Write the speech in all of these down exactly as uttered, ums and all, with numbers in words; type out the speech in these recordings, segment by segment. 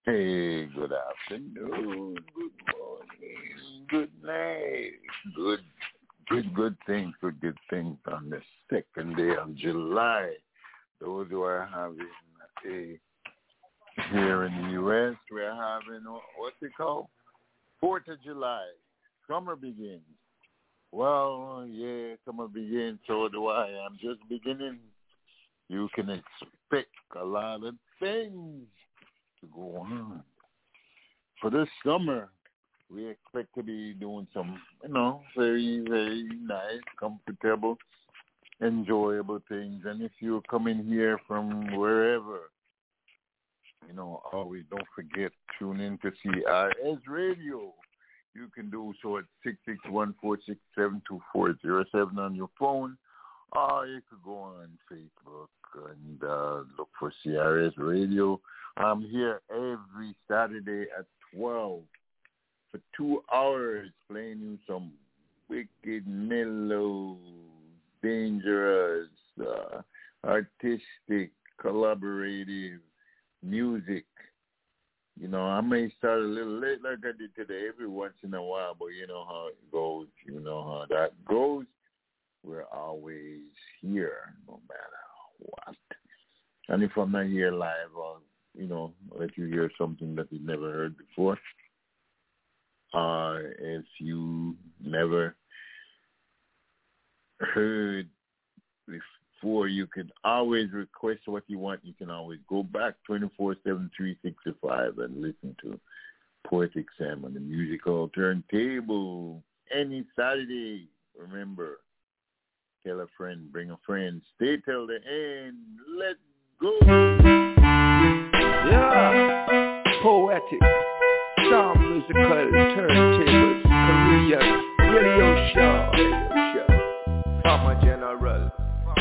Hey, good afternoon, good morning, good night, good, good, good things, good, good things on the second day of July. Those who are having a, here in the U S, we're having, what's it called? fourth of July. Summer begins. Well, yeah, summer begins, so do I. I'm just beginning. You can expect a lot of things to go on. For this summer, we expect to be doing some, you know, very, very nice, comfortable, enjoyable things. And if you come in here from wherever, you know, always don't forget, tune in to C R S Radio. You can do so at six six one, four six seven, two four zero seven on your phone. Or you could go on Facebook and uh, look for C R S Radio. I'm here every Saturday at twelve for two hours playing you some wicked, mellow, dangerous, uh, artistic, collaborative music. You know, I may start a little late like I did today every once in a while, but you know how it goes. You know how that goes. We're always here, no matter what. And if I'm not here live, I'll, you know, let you hear something that you've never heard before. Uh, if you never heard before, you can always request what you want. You can always go back twenty-four seven, three sixty-five and listen to Poetic Sam on the musical turntable any Saturday. Remember, tell a friend, bring a friend, stay till the end. Let's go. Yeah, Poetic Sam musical turntable Korean radio show. show. Farmer General.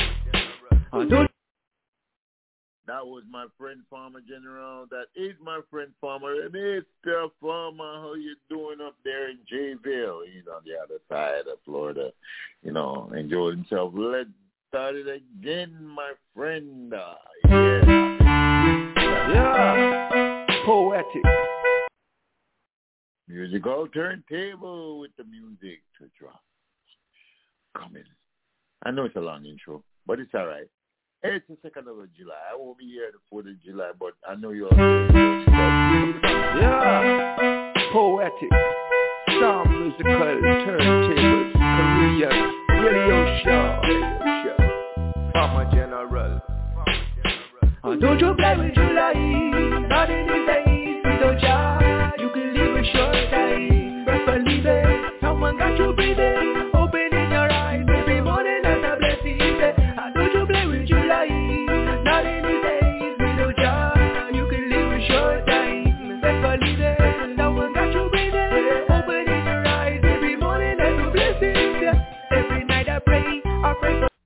That was my friend Farmer General. That is my friend Farmer. Mister Farmer, how you doing up there in Jayville? He's on the other side of Florida, you know, enjoy himself. Let's start it again, my friend. Uh, yeah. Yeah. Poetic. Musical turntable with the music to drop. Coming. I know it's a long intro, but it's all right. It's the second of July. I won't be here the fourth of July, but I know you're yeah. Poetic Sam musical turntable Korean radio show. show. Farmer General. Uh, don't you play with July? Not in these days, we don't try. You can live a short time, but believe it. Someone got you breathing, opening your eyes every morning as a blessing. Uh, don't you play with July? Not in these days, we don't try. You can live a short time, but believe it. Someone got you breathing, opening your eyes every morning as a blessing. Every night I pray, I pray for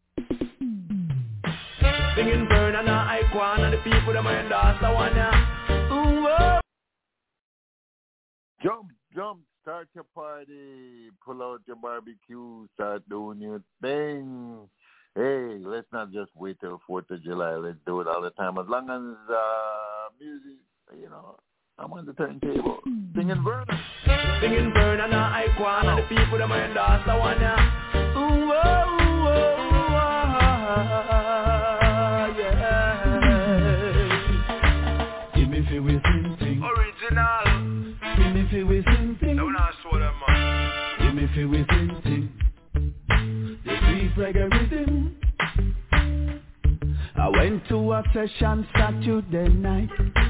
singing burn and I icon and the people that my endorse I wanna ooh, oh. Jump, jump, start your party, pull out your barbecue, start doing your thing. Hey, let's not just wait till fourth of July, let's do it all the time. As long as uh, music, you know, I'm on the turntable, singing burn. Singing burn and I icon and the people that my endorse I wanna ooh, oh, ooh, oh, oh. Original. Give me feel with something. Now I show them, man. Give me feel with something. The sweet reggae rhythm. I went to a session Saturday night.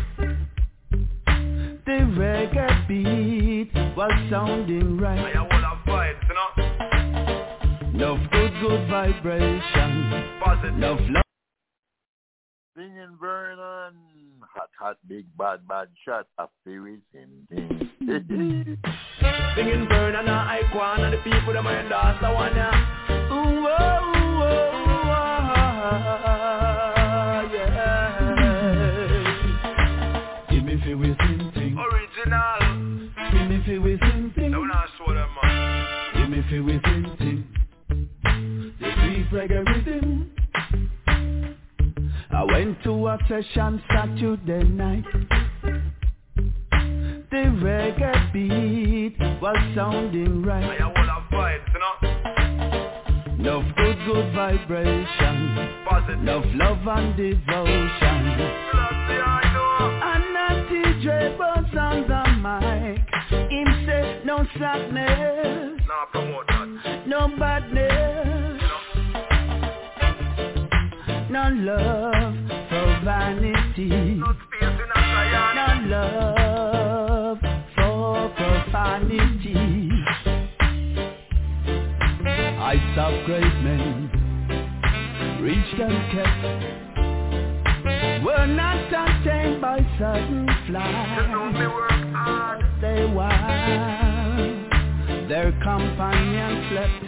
The reggae beat was sounding right. I have all of vibes, you know. Love good, good vibration. Positive. Love love. Singing burn on. Hot, hot, big, bad, bad shot. I feel it in Singing burn and I icon and the people that my endorse I wanna ooh, oh, ooh, oh, oh, yeah. Give me feel with something. Original. Give me feel with something. Now I show them, man. Give me feel with something. The sweet reggae rhythm. I went to a session Saturday night. beat was sounding right. I all have vibes, you know. Enough good, good vibration. Positive. Enough love and devotion. That's the I know. And that D J Buzz on the mic. Him say no sadness. Nah, promote that. No badness. No love for vanity. No space in a giant. No love for profanity. Heights of great men reached and kept, were not attained by certain flights. You know me work hard. They while their companions slept,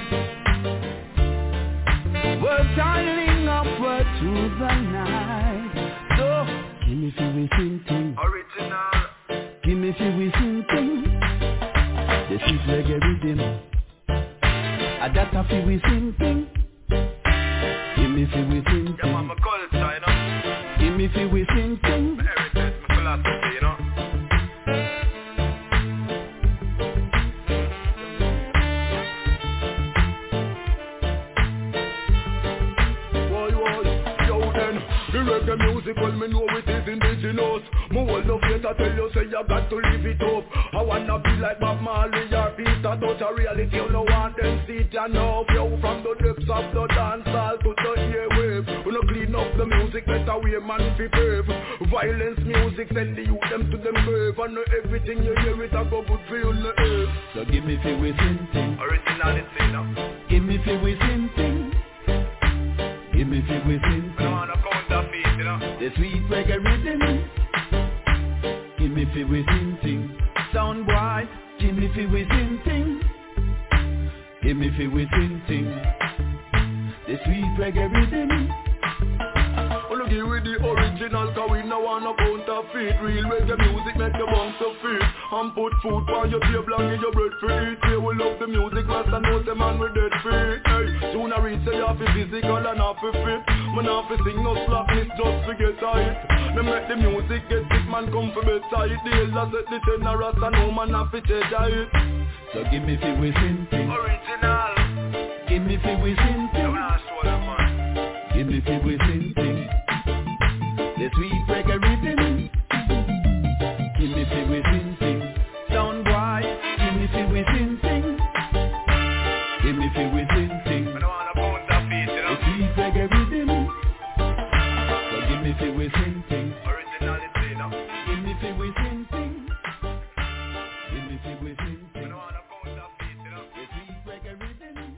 were toiling upward through the night. So, give me fi we thinking, Original. give me fi we thinking. This is reggae rhythm, a data fi we thinking. Give me fi we thinking, Yeah, man, my culture, you know. give me fi we thinking. My heritage, my philosophy, you know. Reggae music, well me know it is indigenous. Me hold no faith, I tell you say you got to live it up. I wanna be like Bob Marley or Peter Touch a reality, you no want them see it and know. Yo, from the depths of the dance hall to the airwave. We no clean up the music, better way man fi pave. Violence music, send the youth them to them grave. And everything you hear it a go good for you in the earth. So give me fi we thinking, Originality, you know. give me fi we thinking, give me fi we I don't thinking. wanna counterfeit, you know. The sweet reggae rhythm, give me fi we thinking. Sound boy, give me fi we thinking, give me fi we thinking. The sweet reggae rhythm. Wanna give with the original, cause we no wanna counterfeit. Real reggae music make you bounce to feet. And put food on your table and give your bread for eat. We will love the music, master knows the man with dead feet. Hey, soon I reach say you have to physical and have to fit. Man have to sing no slackness, just forget it. Me make the music get sick, man come for better it. The elders set the generous and no man have to change it. So give me fi we thinking, Original. give me fi we You thinking, wanna show them, man. give me fi we thinking. The sweet reggae rhythm, give me fi we thinking. Sound boy, give me fi we thinking, give me fi we thinking. I don't wanna counterfeit, you The know. sweet reggae rhythm, so give me fi we thinking, Originality, you know. give me fi we thinking, give me fi we I thinking. don't wanna counterfeit, you know. The sweet reggae rhythm.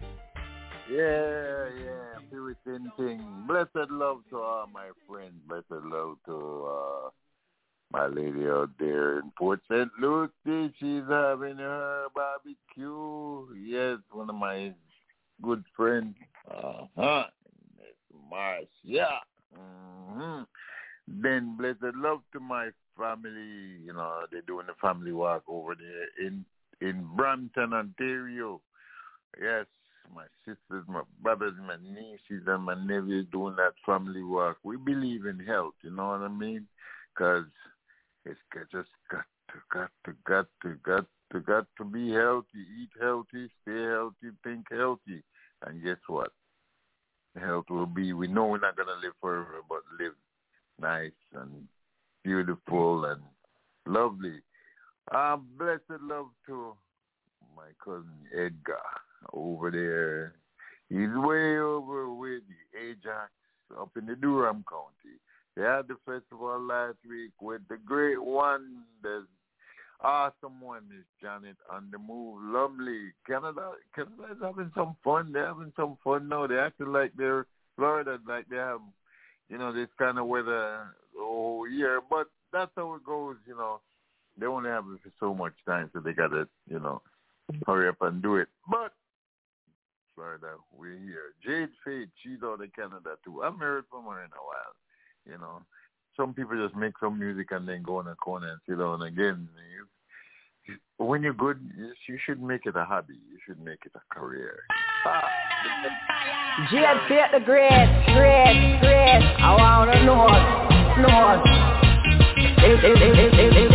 Yeah, yeah, feel it thinking. Blessed love to all my friends. Blessed love to uh, my lady out there in Port Saint Lucie. She's having her barbecue. Yes, one of my good friends. Uh-huh. Miss Marcia. Mm-hmm. Then blessed love to my family. You know, they're doing the family walk over there in, in Brampton, Ontario. Yes. My sisters, my brothers, my nieces, and my nephews doing that family walk. We believe in health, you know what I mean? Because it's just got to, got to, got to, got to, got to be healthy, eat healthy, stay healthy, think healthy. And guess what? Health will be, we know we're not going to live forever, but live nice and beautiful and lovely. Um, blessed love to my cousin Edgar. Over there, he's way over with the Ajax up in the Durham County. They had the festival last week with the great one, the awesome one is Janet on the Move. Lovely. Canada, Canada's having some fun. They're having some fun now. They acting like they're Florida, like they have, you know, this kind of weather the whole year. But that's how it goes, you know. They only have it for so much time, so they got to, you know, hurry up and do it. But Florida, we're here. Jade Fate, she's out of Canada too. I haven't heard from her in a while. You know, some people just make some music and then go in a corner and sit down again. You, when you're good, you should make it a hobby. You should make it a career. Ah. Jade Fate the great, great, great. I wanna know, know. If, if, if, if, if, if, if me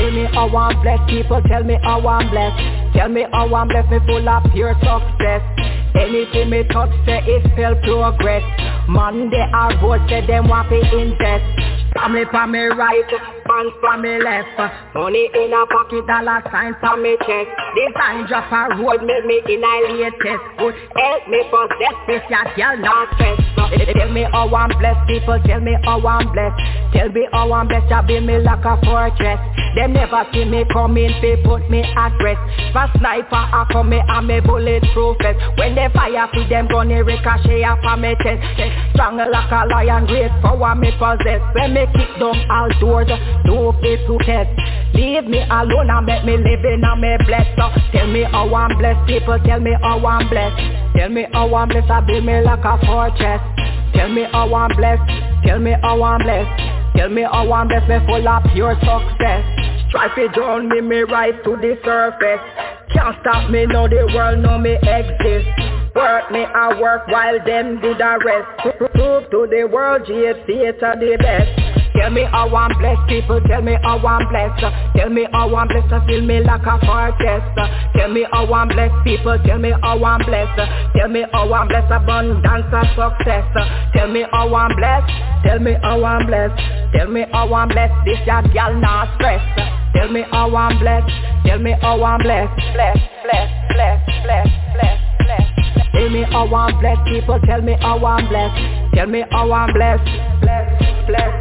how I'm blessed. People tell me how I'm blessed. Tell me how I'm blessed, me full of pure success. Anything me touch say it spell progress. Monday I vote say them want to invest. Family for me right, funds for me left. Money in a pocket, dollar signs on me chest. Design drop a road, make me in a latest. Good help me possess this, ya girl not stress. Tell me how I'm blessed, people tell me how I'm blessed. Tell me how I'm blessed, ya be me like a fortress. Them never see me coming, they put me at rest. For sniper, I come me and me bulletproof vest. When they fire for them gun, they ricochet up on me chest. Strong like a lion, great power me possess. When me kick down all doors, no place to test. Leave me alone and make me live in and me blessed. So tell me how I'm blessed, people tell me how I'm blessed. Tell me how I'm blessed, I be me like a fortress. Tell me how I'm blessed, tell me how I'm blessed. Tell me how I'm blessed, me full of pure success. Try to drown me, me rise to the surface. Can't stop me, now the world know me exist. Work me, I work while them do the rest. Prove to the world, G F C it's the best. Tell me how I'm blessed, people, tell me how I'm blessed. Tell me how I'm blessed, feel me like a fortress. Tell me how I'm blessed, people, tell me how I'm blessed. Tell me how I'm blessed, abundance of success. Tell me how I'm blessed, tell me how I'm blessed. Tell me how I'm blessed, this that girl not stress. Tell me how I'm blessed, tell me how I'm blessed. Bless, bless, bless, bless, bless, bless. Tell me how I'm blessed, people, tell me how I'm blessed. Tell me how I'm blessed, bless, bless.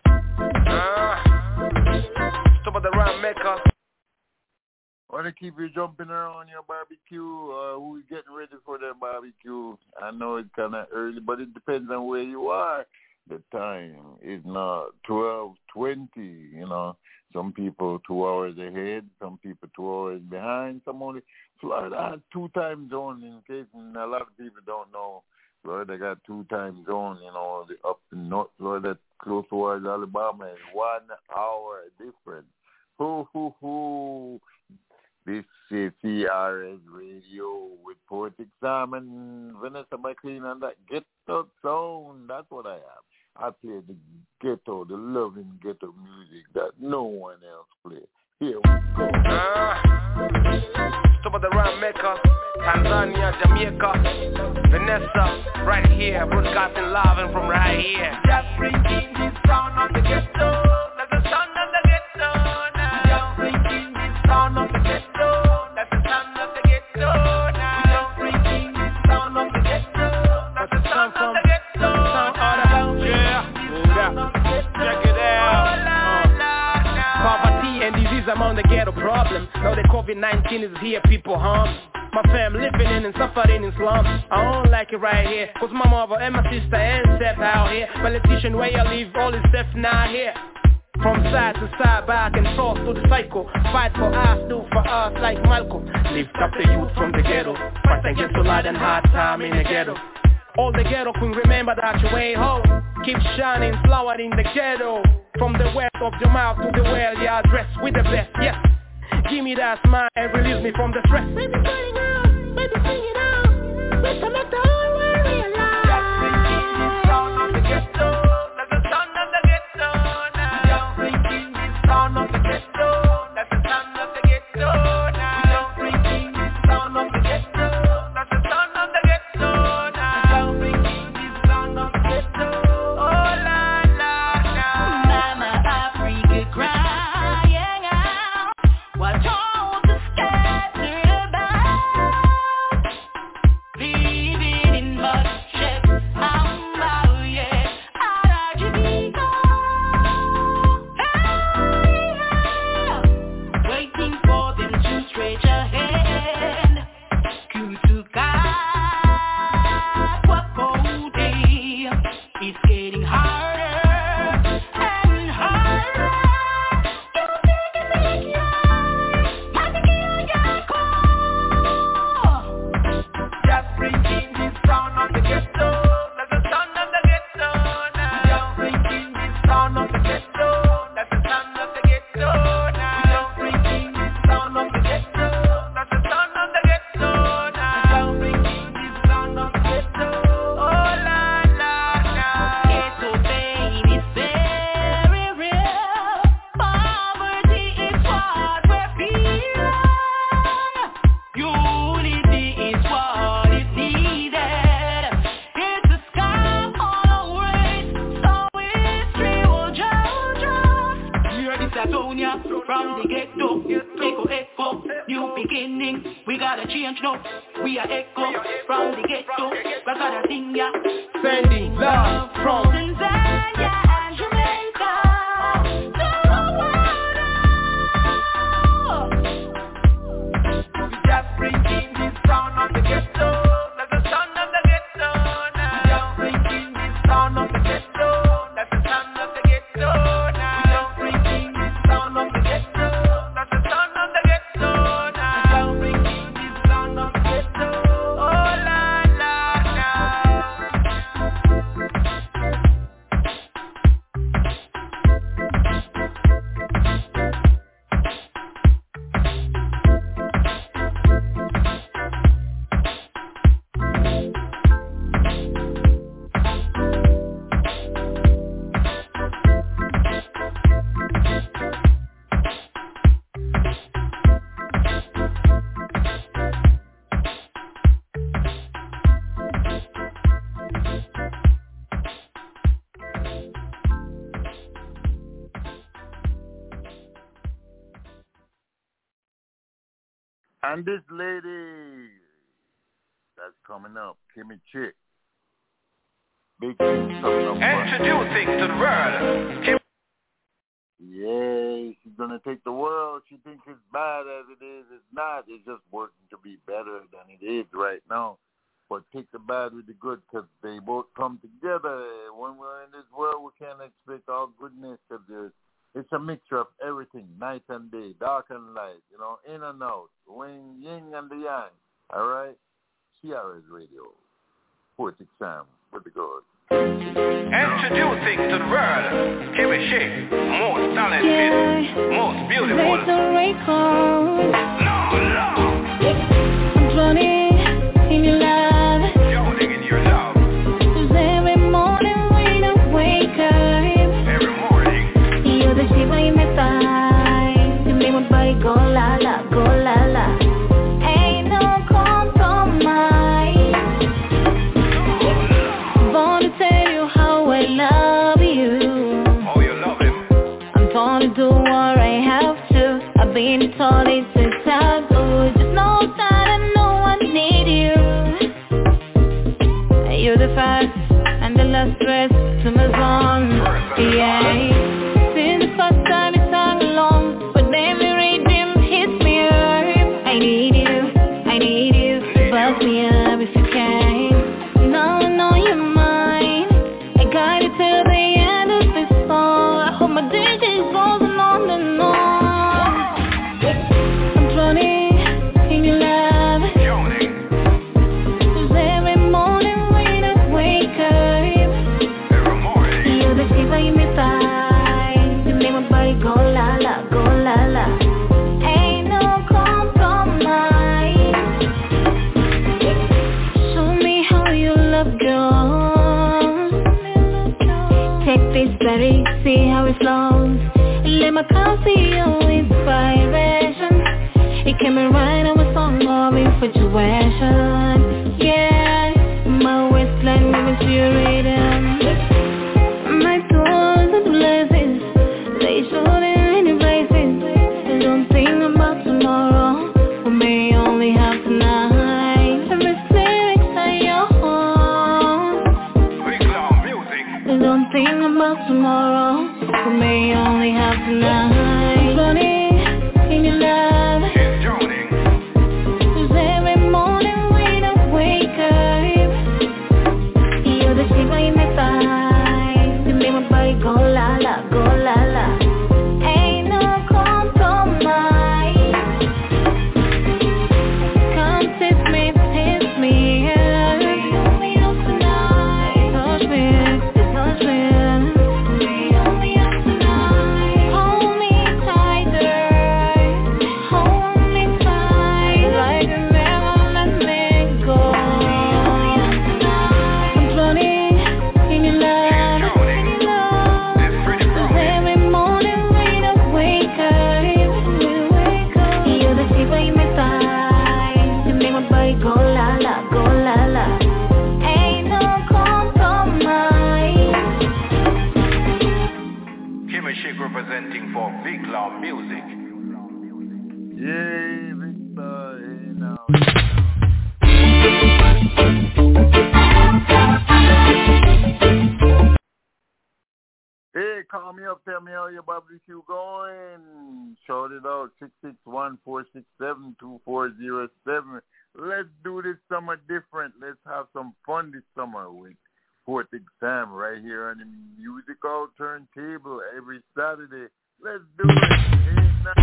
Stop at the round maker. Want to keep you jumping around your barbecue, or who's getting ready for their barbecue? I know it's kind of early, but it depends on where you are. The time is not twelve twenty, you know. Some people two hours ahead, some people two hours behind. Some only Florida has two time zones, in case a lot of people don't know. Florida got two time zones, you know, the up in North Florida, close towards Alabama, is one hour different. Hoo, hoo, hoo. This is C R S Radio with Poetic Sam and Vanessa McLean and that ghetto sound. That's what I am. I play the ghetto, the loving ghetto music that no one else plays. Here we go. Uh, stop at the round maker. Tanzania, Jamaica, Vanessa, right here, broadcasting live and from right here. Just bringing this sound of the ghetto, that's the sound of the ghetto now. Just bringing this sound of the ghetto, that's the sound of the ghetto now. Just bringing this sound of the ghetto, that's the sound of the ghetto now. Yeah, check it out. Poverty and disease among the ghetto problem. Now the COVID nineteen is here, people harm. My fam living in and suffering in slums. I don't like it right here, cause my mother and my sister ain't step out here. Politician where I live, all is stuff not here. From side to side, back and forth to the cycle. Fight for us, do for us like Malcolm. Lift up the youth from the ghetto. Fight and get so loud and hard time in the ghetto. All the ghetto queen, remember that your way home. Keep shining, flower in the ghetto. From the west of your mouth to the well, yeah, dressed with the best, yes. Give me that smile and release me from the stress. Baby, sing it out, baby, sing it out. Let's make the whole world realize. Just bringing this sound of the ghetto, that's the sound of the ghetto now. Just bringing this sound of the ghetto, that's the sound of the ghetto now. Just bringing this sound of the ghetto, that's the sound of the ghetto now. Just bringing this sound of the ghetto, oh la la la. Mama Africa crying out, while all the scattered about, living in much from the get-go. Echo, echo, new beginning. We gotta change now. We are echo from the get-go. We gotta sing ya. Sending love from Tanzania and Jamaica to the world. We just bringing this sound of the ghetto. That's the sound of the ghetto now. We just bringing this sound of the ghetto. That's the sound of the ghetto now. We just bringing this sound of the ghetto. That's the sound of the ghetto now. We just bringing this sound of the ghetto. Oh la la la. And this lady that's coming up, Kimmy Chick. Big things coming up. Introducing to the world. Kim- Yeah, she's going to take the world. She thinks it's bad as it is. It's not. It's just working to be better than it is right now. But take the bad with the good because they both come together. When we're in this world, we can't expect all goodness because there's it's a mixture of everything, night and day, dark and light, you know, in and out, yin, yin and the yang, all right? C R S Radio, Poetic Sam with the good. Introducing to the world, Kimmy Chick, most talented, yeah. Most beautiful. No, no. I'm drowning in your love. Drowning in your love. 'Cause every morning when I wake up, every morning, you're the shape of my thighs. You make my body go la la, go la la. Ain't no compromise. Born to tell you how I love you. Oh, you love him. I'm born to do what I have to. I've been told it's a taboo. Just know that I know I need you. You're the first and the last rest to my song. Yeah. Since the first time you sang along, but every rhythm hits me up. I need you, I need you. Buzz me up if you can. Now I know you're mine. I got it till the end of this song. I hope my D J goes on and on. I'm drowning in your love. Drowning. 'Cause every morning when I wake up, Every morning, you're the shape of my thighs. You make my body go la la, go la la. Ain't no compromise. Show me how you love girls. Take this berry, see how it flows. Let my car see your inspiration. It came right on my song of infatuation. Yeah, my waistline moving to your rhythm. My doors are blessings. They showed in any places. I don't think about tomorrow. We may only have tonight. Every lyrics are your own. big loud music. I don't think about tomorrow. We may only have tonight. Running in your love. She's drowning. 'Cause every morning when I wake up, you're the shape of my thighs. You make my body go la la, go la la. Ain't no compromise. Come taste me, taste me. Only up tonight. Touch me, touch me. Only up tonight. Hold me Call me up, tell me how your barbecue going. Shout it out, six six one, four six seven, two four zero seven. Let's do this summer different. Let's have some fun this summer with Fourth Exam right here on the Musical Turntable every Saturday. Let's do it.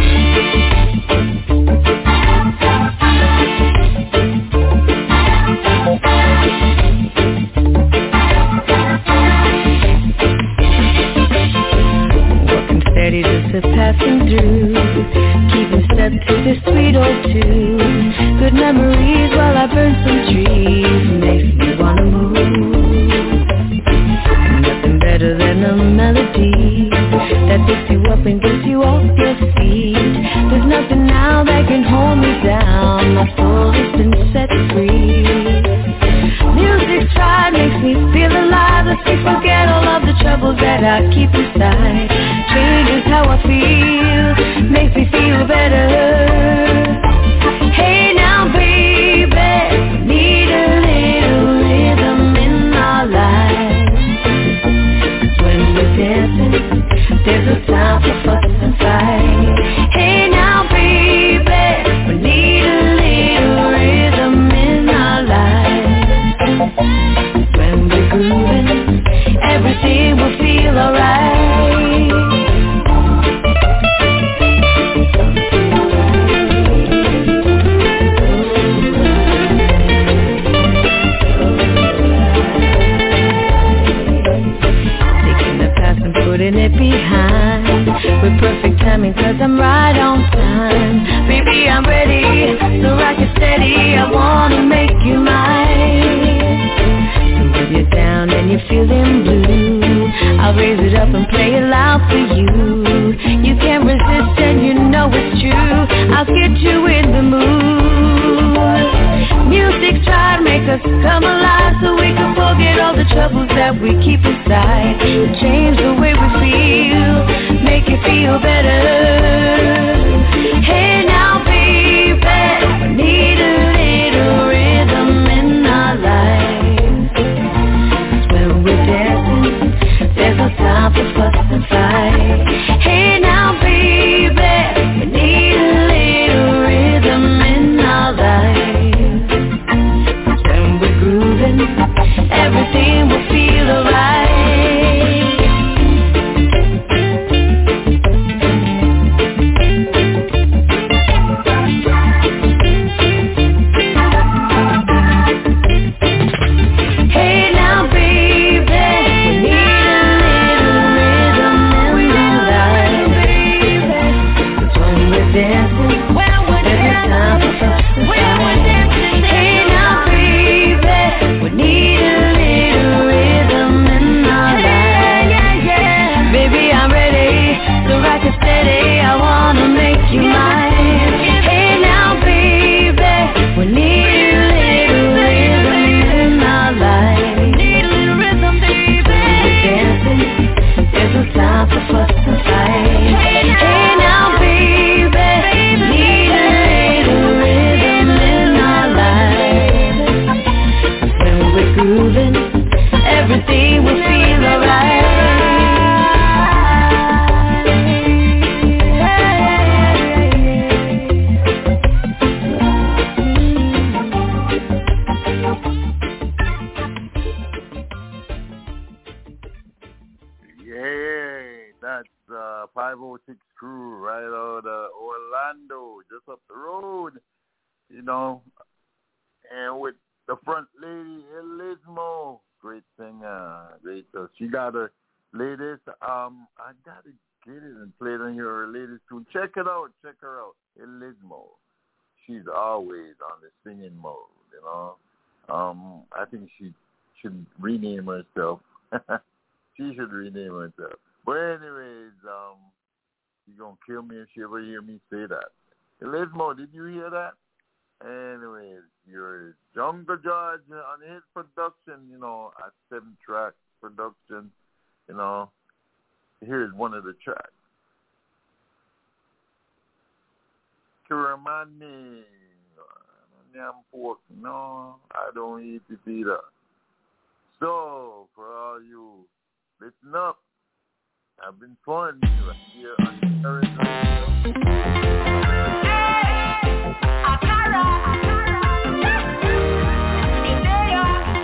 Walking steady, just a passing through, keeping step to the sweet old tune. Good memories while I burn some trees, makes me wanna move. Nothing better than a melody that picks you up and gets you off your feet. There's nothing now that can hold me down. My soul has been set free. Music's tried, makes me feel alive. Lets me forget all of the troubles that I keep inside. Changes how I feel, makes me feel better. Hey now baby, need a little rhythm in our lives. When we're dancing, there's no time for fuss and fight. Hey now baby, we need a little rhythm in our lives. When we're grooving, everything will feel alright. Putting it behind with perfect timing, cause I'm right on time. Baby, I'm ready, so rock it steady. I wanna make you mine. So when you're down and you're feeling blue, I'll raise it up and play it loud for you. You can't resist and you know it's true. I'll get you in the mood. Music's trying to make us come alive, so we can forget all the troubles that we keep inside. Change the way we feel, make it feel better. Hey now baby, we need a little rhythm in our lives. 'Cause when we're dancing, there's no time for fuss and fight. Hey now baby, we need a little rhythm in our lives. Everything will feel alright. Hey now baby, we need a little rhythm in our lives. 'Cause when we're dancing, there's no time for fuss and fight. Hey now baby, we need a steady, I wanna make you mine. Hey now baby, we need a little rhythm in our lives. Need a little rhythm, baby. We're dancing, there's no time for fuss and fight. Hey now baby, need a little rhythm in our lives. When we're grooving, everything will feel alright. five oh six crew right out of Orlando, just up the road, you know, and with the front lady, Elismo, great singer, great. So she got her latest, um, I gotta get it and play it on your latest tune. Check it out, check her out, Elismo. She's always on the singing mode, you know. Um, I think she should rename herself. She should rename herself. But anyways, um, she's going to kill me if she ever hear me say that. Elismo, did you hear that? Anyways, your Jungle George on his production, you know, a seven-track production, you know. Here's one of the tracks. Kiramani, Nyam pork, no, I don't eat it either. So, for all you, listen up. Having fun right here on the Current Radio. Hey, Akara, Akara, Idea,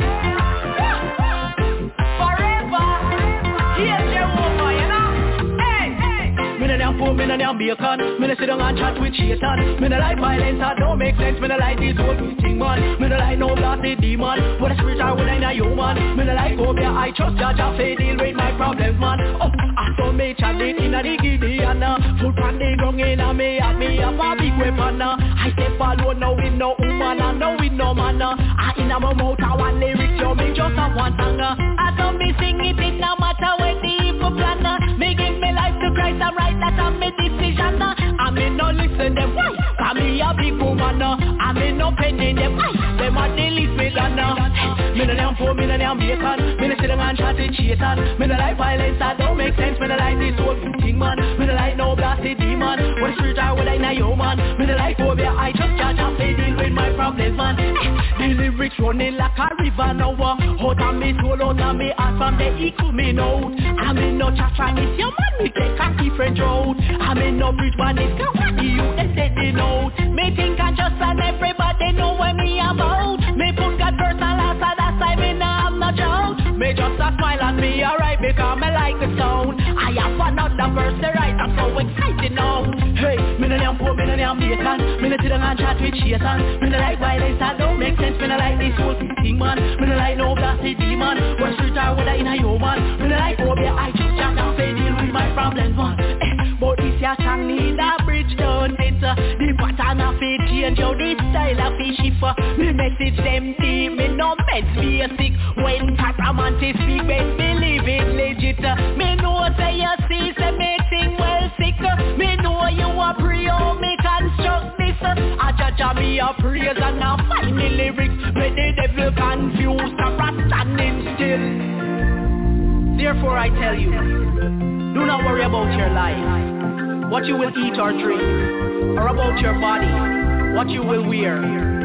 forever, here's your woman, you know. Hey, hey. Me no damn fool, me no damn bacon. Me no sit down and chat with Satan. Me no like violence, that don't make sense. Me no like this whole thing, man. Me no like no blasted demon. What a spirit are when I'm a human. Me no like phobia, I trust Jah Jah say deal with my problems, man. Oh, I saw me chat it in a the Gideon. Foot on the ground in a me and me have a big weapon. I step alone now with no woman and now with no man. I in a my mouth I want lyrics, yo me just have one tongue. I saw me sing it, it no matter where the evil plan. Me give me life to Christ, I'm right, that I'm my decision. I me no listen them, why? I me a big woman. I me no pending them, why? Them a the least me done. Me no damn fool, me no damn bacon. Me no sit down and chat with Satan. Me no like violence, that don't make sense. Me no like this whole thing, man. Me no like no blasted demon. What a spirit are when I'm a human. Me no like phobia, I just Jah Jah say deal with my problems, man. The lyrics running like a river now. Out of me soul, out of me heart, from the equal me out. I me no chat and it's your man, me take a different road. I me no bridge man, it's come what the youth they said they know. Me think I just and everybody know what me about. Me put God first and last, and that's why me now I'm not joke. Me just a smile and me alright because me like the sound. I have another verse to write, I'm so excited now. Hey, me no damn poor, me no damn bacon. Me no sit down and chat with Satan. Me no like violence, that don't make sense. Me no like this whole thing, man. Me no like no blasted demon. What a spirit are when I'm a human. Me no like phobia, I just Jah Jah say deal with my problems, man. Eh, but this your song need a bridge, don't it? Uh, the pattern of it change, how the style of it shift. Uh, me message them deep, me no meds basic. When Catamantis speak, best believe it legit. Uh, me know say you see, say me thing well sick. Uh, me know you a pray, oh me construct this. Uh, I Jah Jah me a praise and I find the lyrics. Where the devil confused, I'm standing still. Therefore I tell you, do not worry about your life, what you will eat or drink, or about your body, what you will wear.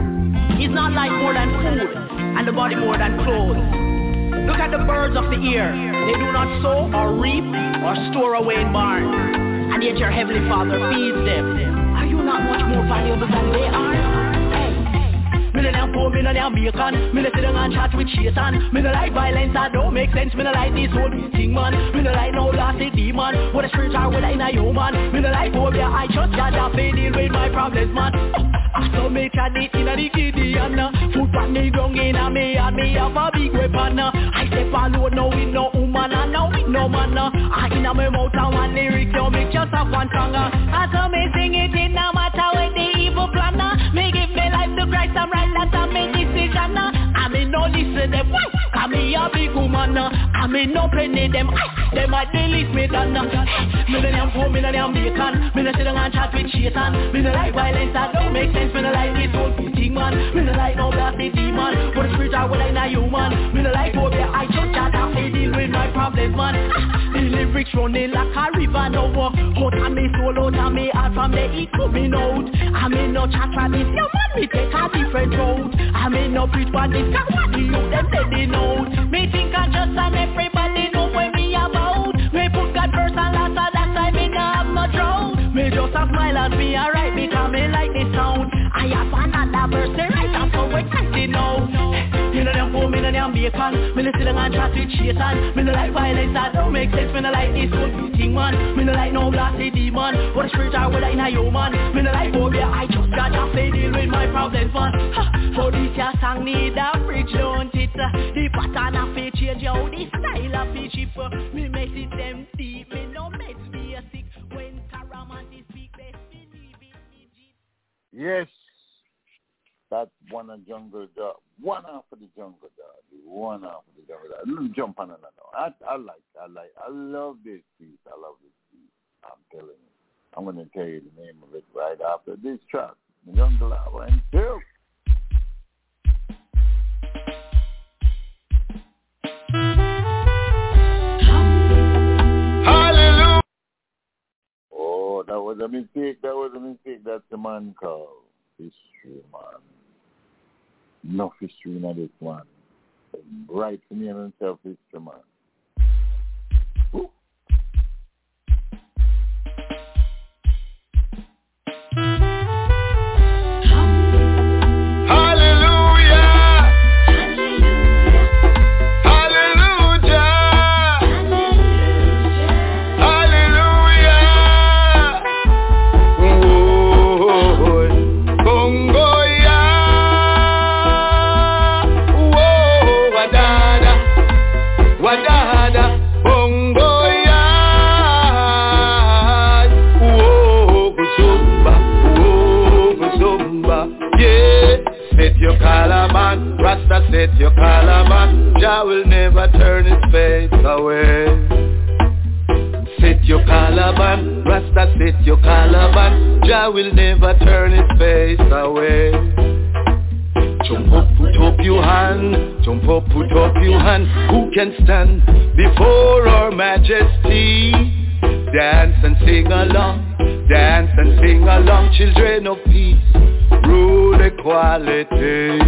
Is not life more than food, and the body more than clothes? Look at the birds of the air, they do not sow or reap or store away in barns, and yet your heavenly Father feeds them. Are you not much more valuable than they are? Me no damn poor, me no damn bacon. Me no sit down and chat with Satan. Me no like violence, that don't make sense. Me no like this whole thing, man. Me no like no blasted demon. What a spirit are when I'm a human. Me no like phobia, I trust Jah Jah say deal with my problems, man. I saw me chat it in a the Gideon. Foot on the ground in a me and me have a big weapon. I step alone now with no woman and now with no man. I in a my mouth and one lyric, you make just have one tongue. I saw me sing it in no matter where the evil plan. Me give me life to Christ, I'm right. That I make decision. I mean no listen them. Why? I mean a big woman. I mean no penny them. Them a delete me done. Me no damn fool, me no damn bacon. Me no sit down and chat with Satan. Me no like violence, that don't make sense. Me no like this whole thing, man. Me no like no blasted demon. What a spirit are when I'm a human. Me no like phobia, I just Jah Jah say deal with my problems, man. The lyrics running like a river now. Out of me soul, out of me heart, from the eat coming out. I mean no chat for this, your man me take a different road. I mean no preach for this, cause what the youth them say they know. Me think I just and everybody know where me about. Me put God first and last, and that's why me no have no drought. Me just a smile and be alright because me like the sound. I have another verse to write, I'm so excited now. Me no damn fool, me no damn bacon. Me no sit down and chat with Satan. Me no like violence, that don't make sense. Me no like this whole thing, man. Me no like no blasted demon. What a spirit are when I'm a human. Me no like phobia, I just Jah Jah say deal with my problems, man. So this your song need a bridge, don't it? The pattern of it change, how the style of it shift. Me message them deep, me no meds basic. When Caramanti speak, best believe it. Yes, that's one of Jungle Dog. One half of the Jungle Dog. One half of the Jungle Dog. Let me jump on another. I, I like, I like, I love this piece. I love this piece. I'm telling you. I'm going to tell you the name of it right after this track. Jungle Lava and two. Hallelujah. Oh, that was a mistake. That was a mistake. That's the man called History Man. No history in this one. Right to me and himself, History Man. Ooh. Calaban, Rasta set your Calaban, Jah will never turn his face away. Set your Calaban, Rasta set your Calaban, Jah will never turn his face away. Jump up, put up your hand, jump up, put up your hand. Who can stand before our majesty? Dance and sing along, dance and sing along. Children of peace, rule equality.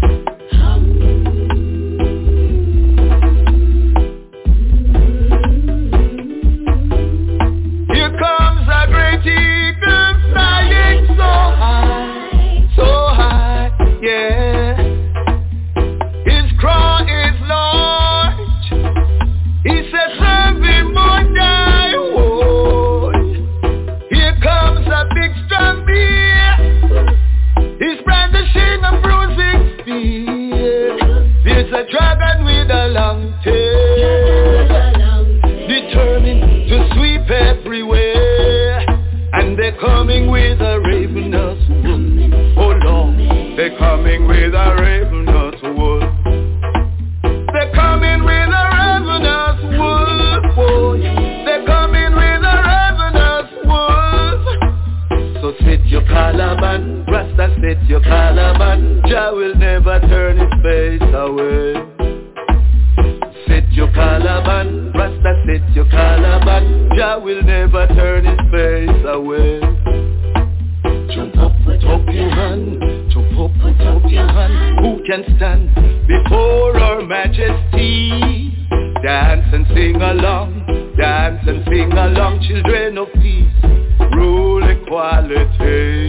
Here comes a great eagle flying so high, so high, yeah. His crow is large. He says something more die, oh. Here comes a big strong bear. He's brandishing a bruising spear. There's a dragon with a long tail, determined to sweep everywhere. And they're coming with a ravenous wolf. Oh Lord, they're coming with a ravenous wolf. They're coming with a ravenous wolf. Oh, they're coming with a ravenous wolf. So set your Calaban, Rasta set your Calaban, Jah will never turn his face away. Set your Calaban, Rasta set your Calaban, Jah will never turn his face away. Jump up, put up your hand, jump up, put up your hand. Who can stand before our majesty? Dance and sing along, dance and sing along. Children of peace, rule equality.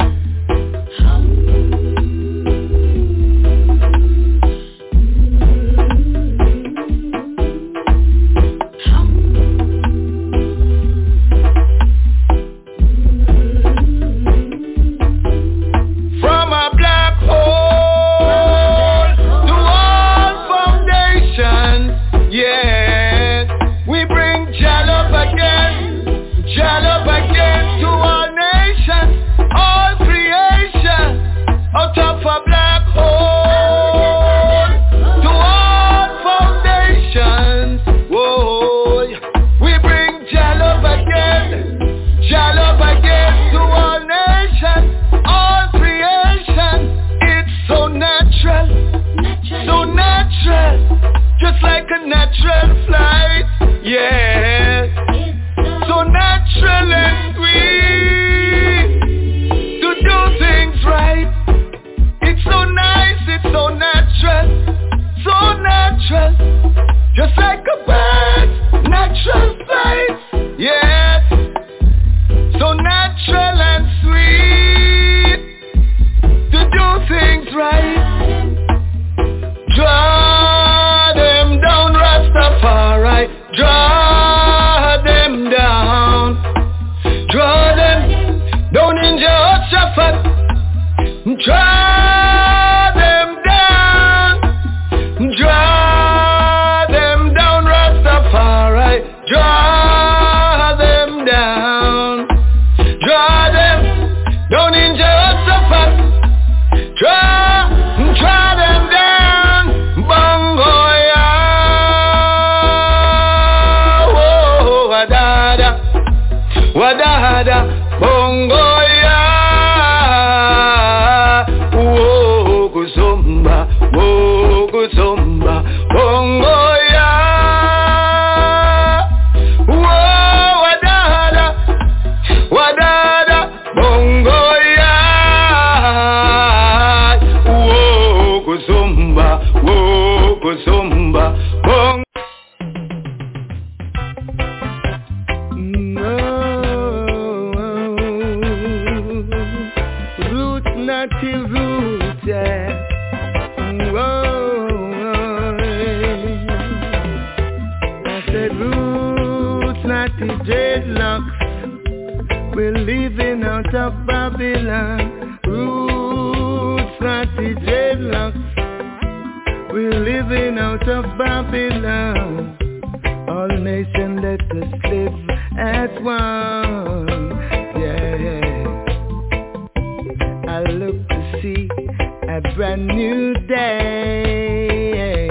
a brand new day.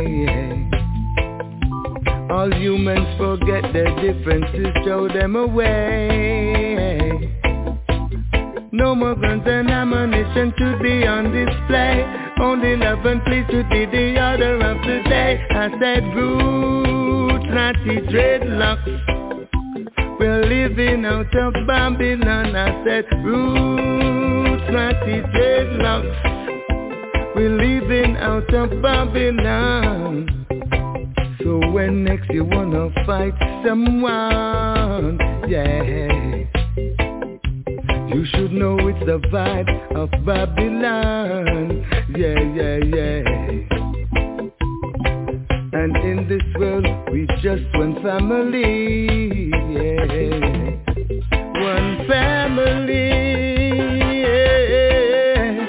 All humans forget their differences, throw them away. No more guns and ammunition should be on display. Only love and peace should be the order of the day. I said roots, not the dreadlocks. We're living out of Babylon. I said roots, not the dreadlocks. We're living out of Babylon. So when next you wanna fight someone, yeah, you should know it's the vibe of Babylon. Yeah, yeah, yeah. And in this world, we just one family. Yeah, one family. Yeah.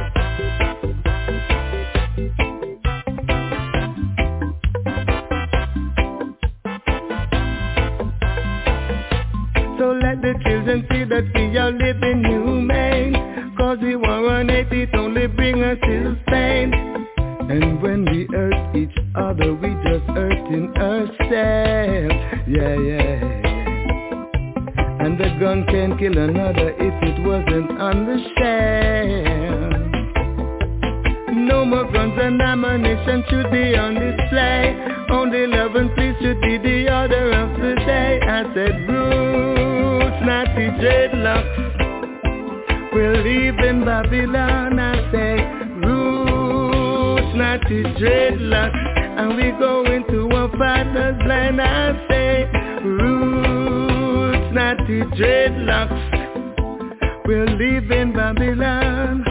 So let the children see that we are living humane. Cause the war on hate, it only bring us ill pain. And when we hurt each other, we just hurting ourselves. Yeah, yeah, yeah. And the gun can kill another if it wasn't on the shelf. No more guns and ammunition should be on display. Only love and peace should be the order of the day. I said roots, not the dreadlocks. We'll live in Babylon. I say roots, not the dreadlocks. And we go into our father's land. I say roots, not the dreadlocks. We'll live in Babylon.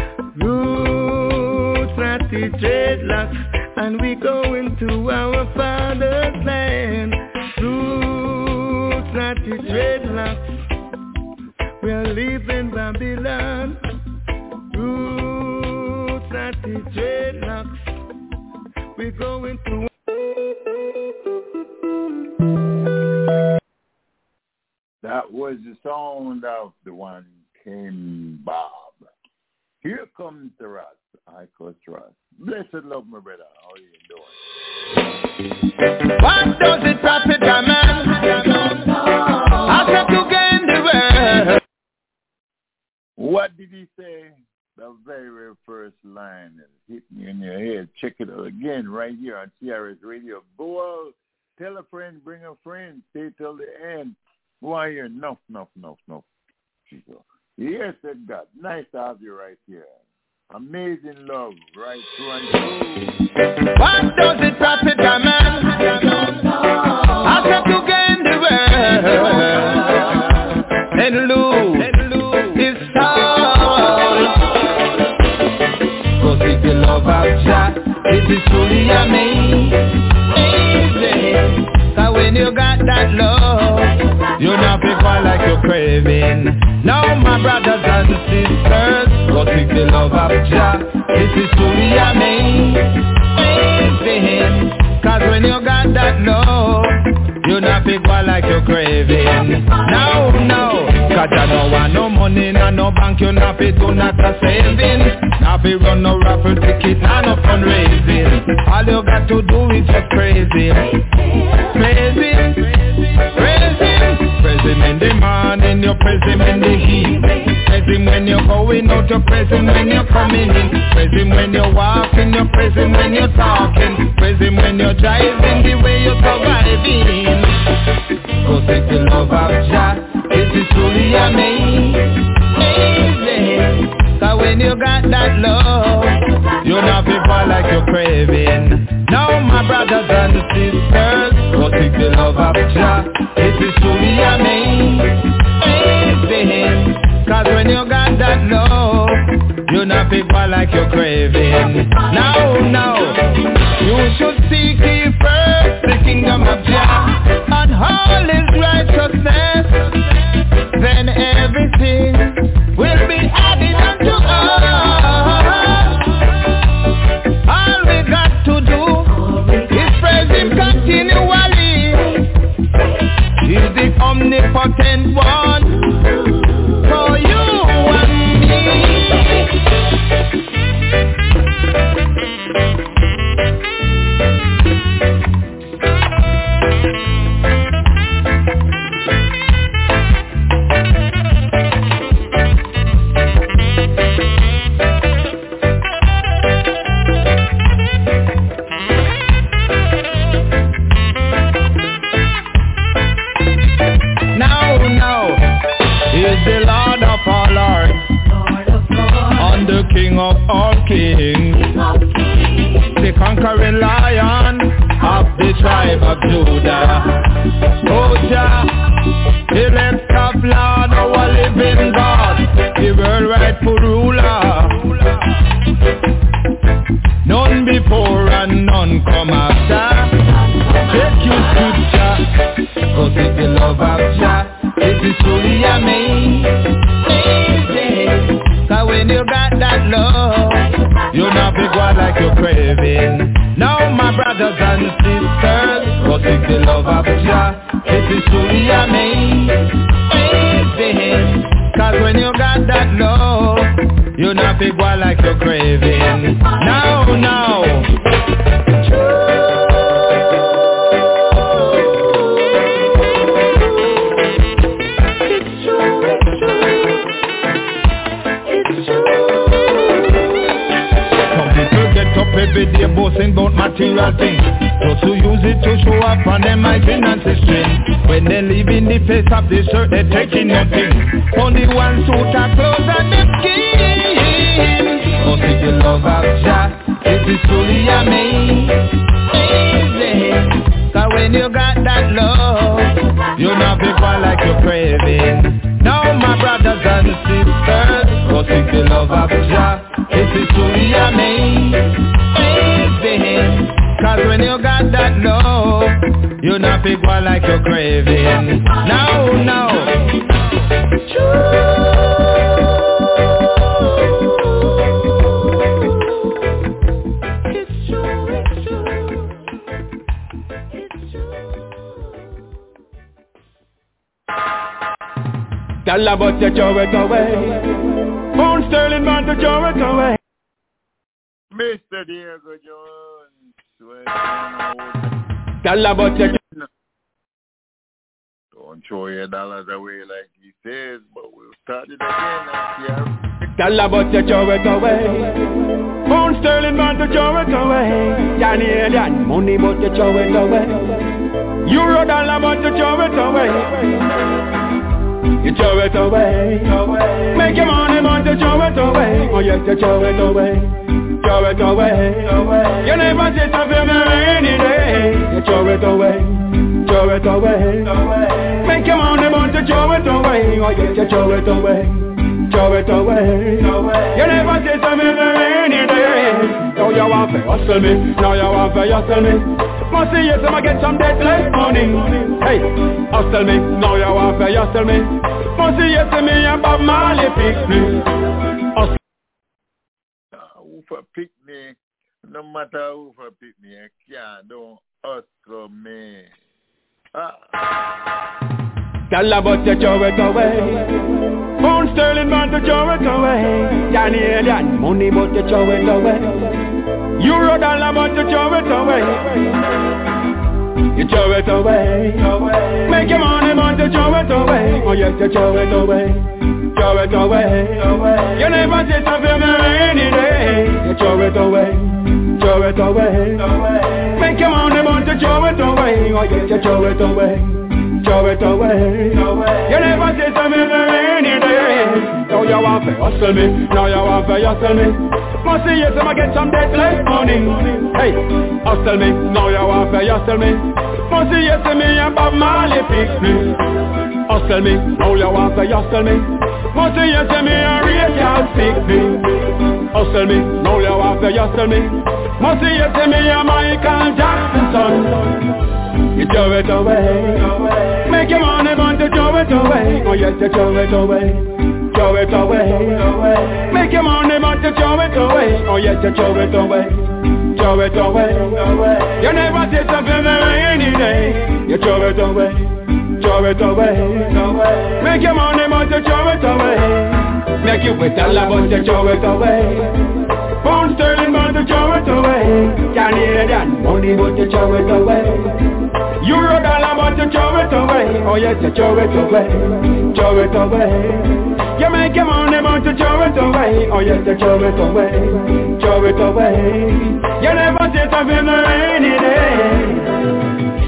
Roots, not the dreadlocks. And we go into our father's land. Roots, not the dreadlocks. We'll live in Babylon. Roots, not the dreadlocks. We go into. That was the sound of the one King Bob. Here comes the Ras. I coach Ras. Blessed love, my brother. How are you doing? What does it profit a man? I said to gain the world. What did he say? The very, very first line that hit me in your head. Check it out again right here on T R S Radio. Go out, tell a friend, bring a friend, stay till the end. Why here? No, no, no, no. Yes, said God. Nice to have you right here. Amazing love, right through and through. What does it profit a man? I said to gain the world and lose his soul. Cause if you love our Jah, it is truly amazing. Cause when you got that love, you not people like you're craving. Now my brothers and sisters, cause if you love our Jah, it is truly amazing. Cause when you got that love, you not people like you're craving. Now, now, cause you don't want no money, no, no bank, you not be do not a saving. Not be run no raffle ticket, no, no fundraising. All you got to do is just praise him. Praise him, praise him. Praise him in the morning, you praise him in the heat. Praise him when you're going out, you praise him when you're coming in. Praise him when you're walking, you praise him when you're talking. Praise him when you're driving, the way you're surviving. Cause if you love our Jah, it is truly amazing. Cause when you got that love, you not people like you're craving. Now my brothers and sisters, cause if you love our Jah, it is truly amazing. Cause when you got that love, you not people like you're craving. Now, now, you should seek ye first the kingdom of Jah and all his righteousness. Then everything will be added unto us. All we got to do is praise him continually. He's the omnipotent one for you and me. King of all kings, the conquering lion of the tribe of Judah. Oh Jah, elect of Lord, our living God, the world rightful ruler. None before and none come after. Take your scripture, cause it's the love of Jah. It is truly amazing. Cause when you got that love, you're not big one like you're craving. Now my brothers and sisters, cause it's the love of Jah. It is truly amazing. Cause when you got that love, you're not big one like you're craving. Now, now. Every day boasting about material things, just to use it to show up on them my finances string. When they live in the face of the shirt, they're taking nothing. Only one suit of clothes and the skin. Oh, see the love of Jah, it is truly amazing. Cause when you got that love, you're not people like you're craving. Now my brothers and sisters, oh, see the love of Jah, it is truly amazing. Cause when you got that love, you're not big one like you're craving. No, no. It's true, it's true. It's true. Tell about you, throw it away. Bone Sterling man to throw it away. Mister Diego Jones. Tell about your... Don't throw your dollars away like he says, but we'll start it again next year. Tell about your throw it away. Bone Sterling man to throw it away. Johnny Alien, money but to throw it away. Euro dollar but to throw it away. You throw it away. Make your money but to throw it away. Oh yes, you throw it away. Throw it away. You never see something rainy day. You throw it away. Throw it away. Make your money but to throw it away. Oh yes, you throw it away. Throw it away. You never see something rainy day. Now you want to hustle me. Now you want to hustle me. Must see yes, I'ma get some deadline money. Hey, hustle me. Now you want to hustle me. Must see yes, me and Bob Marley pick me. Hustle. For pick me, no matter who for pick me, I can't don't hustle me. Ah. Tell about you, throw it away. Bone Sterling man to throw it away. Johnny Alien, money but to throw it away. Euro dollar but to throw it away. You throw it away. Make your money but to throw it away. Oh yes, you throw it away. Throw it away. You never see something rainy day. You throw it away. Throw it away. Make your money but to throw it away. Oh yes, you throw it away. Throw it away. You never see something rainy day. Now you want to hustle me. Now you want to hustle me. Must see yes, I'ma get some deadline money. Hey, hustle me. Now you want to hustle me. Must see yes, me and Bob Marley pick me. Hustle me. Now you want to hustle me. Must see yes, me and Ray Charles pick me. Hustle me. Now you want to hustle me. Must see yes, me and Michael Jackson. You throw it away. Make your money but to throw it away. Oh yes, you throw it away. Throw it away. Make your money but to throw it away. Oh yes, you throw it away. Throw it away. You never see something rainy day. You throw it away. Throw it away. Make your money but to throw it away. Make you wait all about to throw it away. Bone Sterling but to throw it away. Canadian money but to throw it away. Euro dollar but to throw it away. Oh yes, you throw it away. Throw it away. You make your money but to throw it away. Oh yes, you throw it away. Throw it away. You never see something rainy day.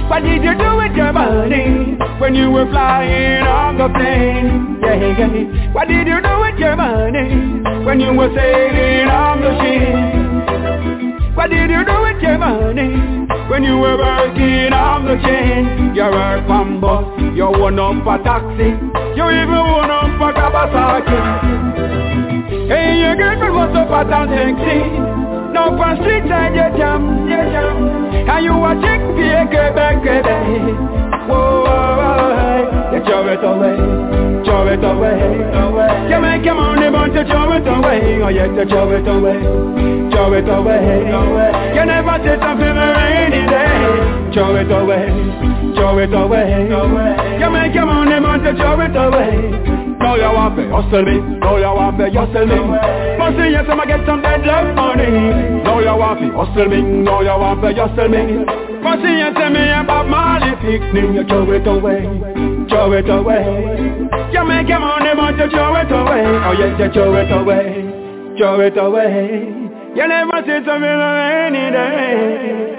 What did you do with your money when you were flying on the plane? Yeah, yeah. What did you do with your money when you were sailing on the ship? What did you do with your money when you were working on the chain? You work from bus, you own up a taxi, you even own up a Kawasaki. Hey, your girlfriend was up at a taxi. Now for street side you jam, you jam, and you a chick be Quebec, Quebec. Whoa, whoa, whoa, you throw it away, throw it away, away. You make your money but you throw it away, oh yes, you throw it away, throw it away, away. You never say something for rainy day, throw it away, throw it away, away. You make your money but you throw it away. Now you want to hustle me, now you want to hustle me. Must see yes, I'ma get some dead love money. Now you want to hustle me, now you want to hustle me. Must see yes, me about Marley picnic. You throw it away, throw it away. You make your money, but you throw it away. Oh yes, you throw it away, throw it away. You never see something on any day.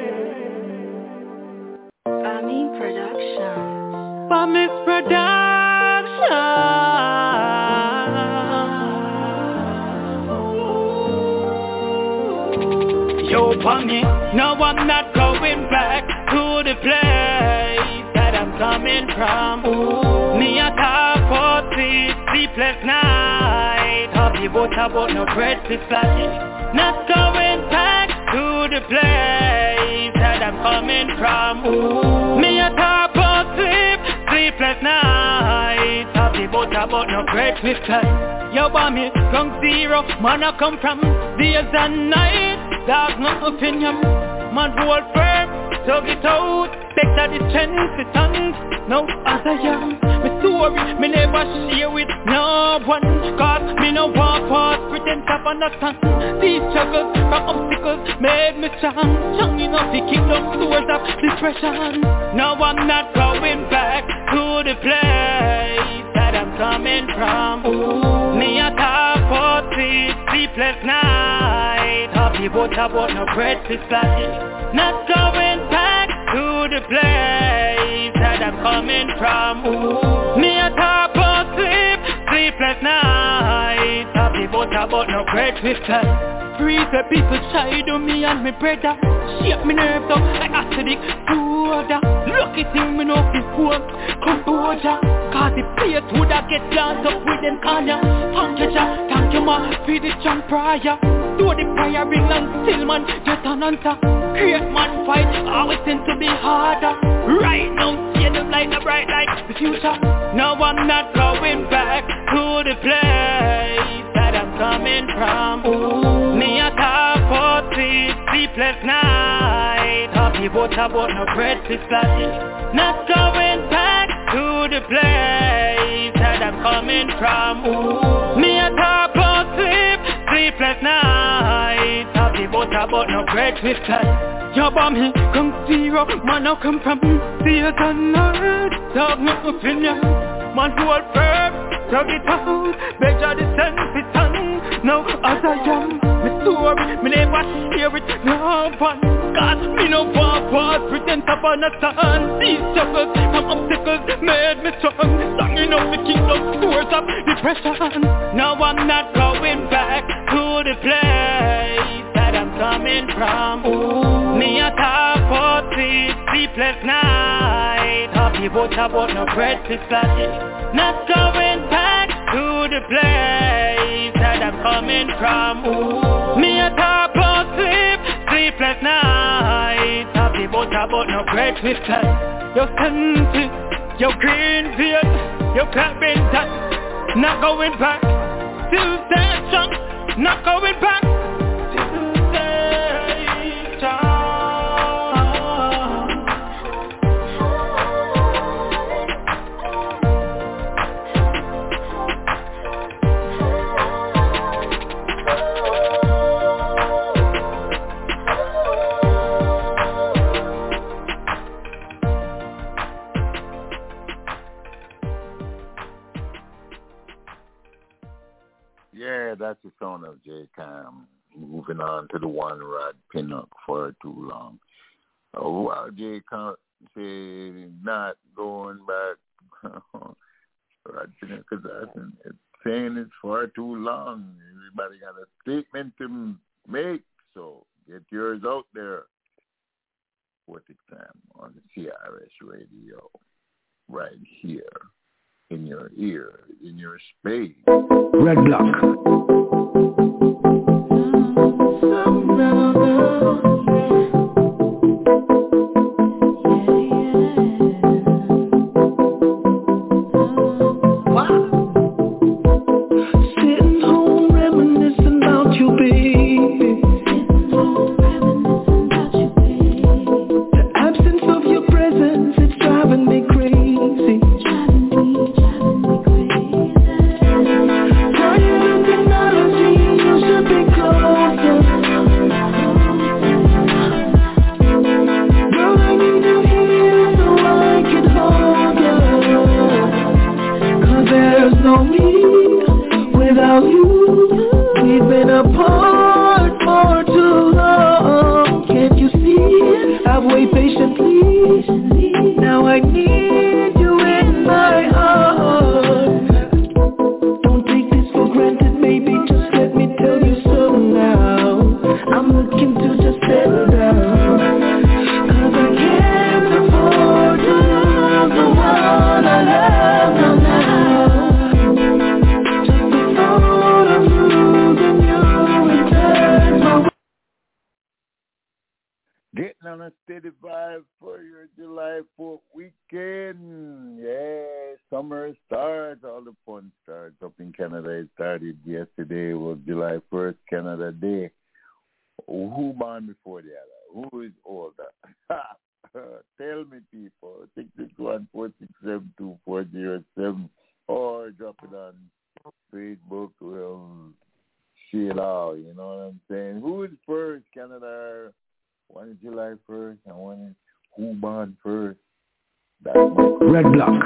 Bami Production. Bami's Production. Yo, Bami, no, I'm not going back to the place that I'm coming from. Ooh. Me a talk for three sleepless night. Happy but about no bread to fly. Not going back to the place that I'm coming from. Ooh. Me a talk for sleep, sleepless night. Happy but about no bread to fly. Yo, Bami, from zero, man I come from days and nights. Dog no opinion, man roll firm, tug it out, better the chance to tongues, no other young. My story, me never share with no one, cause me no want past, pretend to understand. These struggles from obstacles made me strong, strong enough to keep those swords of depression. No, I'm not going back to the place that I'm coming from. Ooh. Me a talk for three sleepless night. Happy but about no bread to fly. Not going back to the place that I'm coming from. Ooh. Me a talk for sleep, sleepless night. Happy but about no bread to fly. Free the people shy to me and me brother. Shape me nerves up like acidic soda. Lucky thing me know this work composure. Cause the place woulda get lost up with them corner. Thank you Jah, thank you ma, for the jump prior. Do the prayer ring and still man get an answer. Great man fight, always tend to be harder. Right now, see them like a bright light, the future. No, I'm not going back to the place that I'm coming from. Ooh. Me a talk for three sleepless night. Happy but about no bread to fly. Not going back to the place that I'm coming from. Ooh. Me a talk for sleep, sleepless night. Happy but about no bread to fly. Yo, Bami, come zero, man, I come from days and nights. Dog no opinion, man who are firm, tug it out, better the sun for sun. No other young, me story, me never share with no one. Cause me no want past, pretend to understand. These struggles and obstacles made me strong. Strong enough to keep those swords of depression. No, I'm not going back to the place that I'm coming from. Ooh. Me a talk for three sleepless night. Happy but about no bread to fly. Not going back to the place that I'm coming from. Ooh. Me a talk for sleep, sleepless night. Happy but about no bread to fly. Yo scented, yo green beard, yo clapping that. Not going back, still stand strong. Not going back. That's the sound of J Cam. Moving on to the one Rod Pinnock for too long. Oh, well, J Cam, say not going back. Because it's saying it's far too long. Everybody got a statement to make, so get yours out there. Poetic Time on the C R S radio, right here in your ear, in your space. Red Block. Red Block.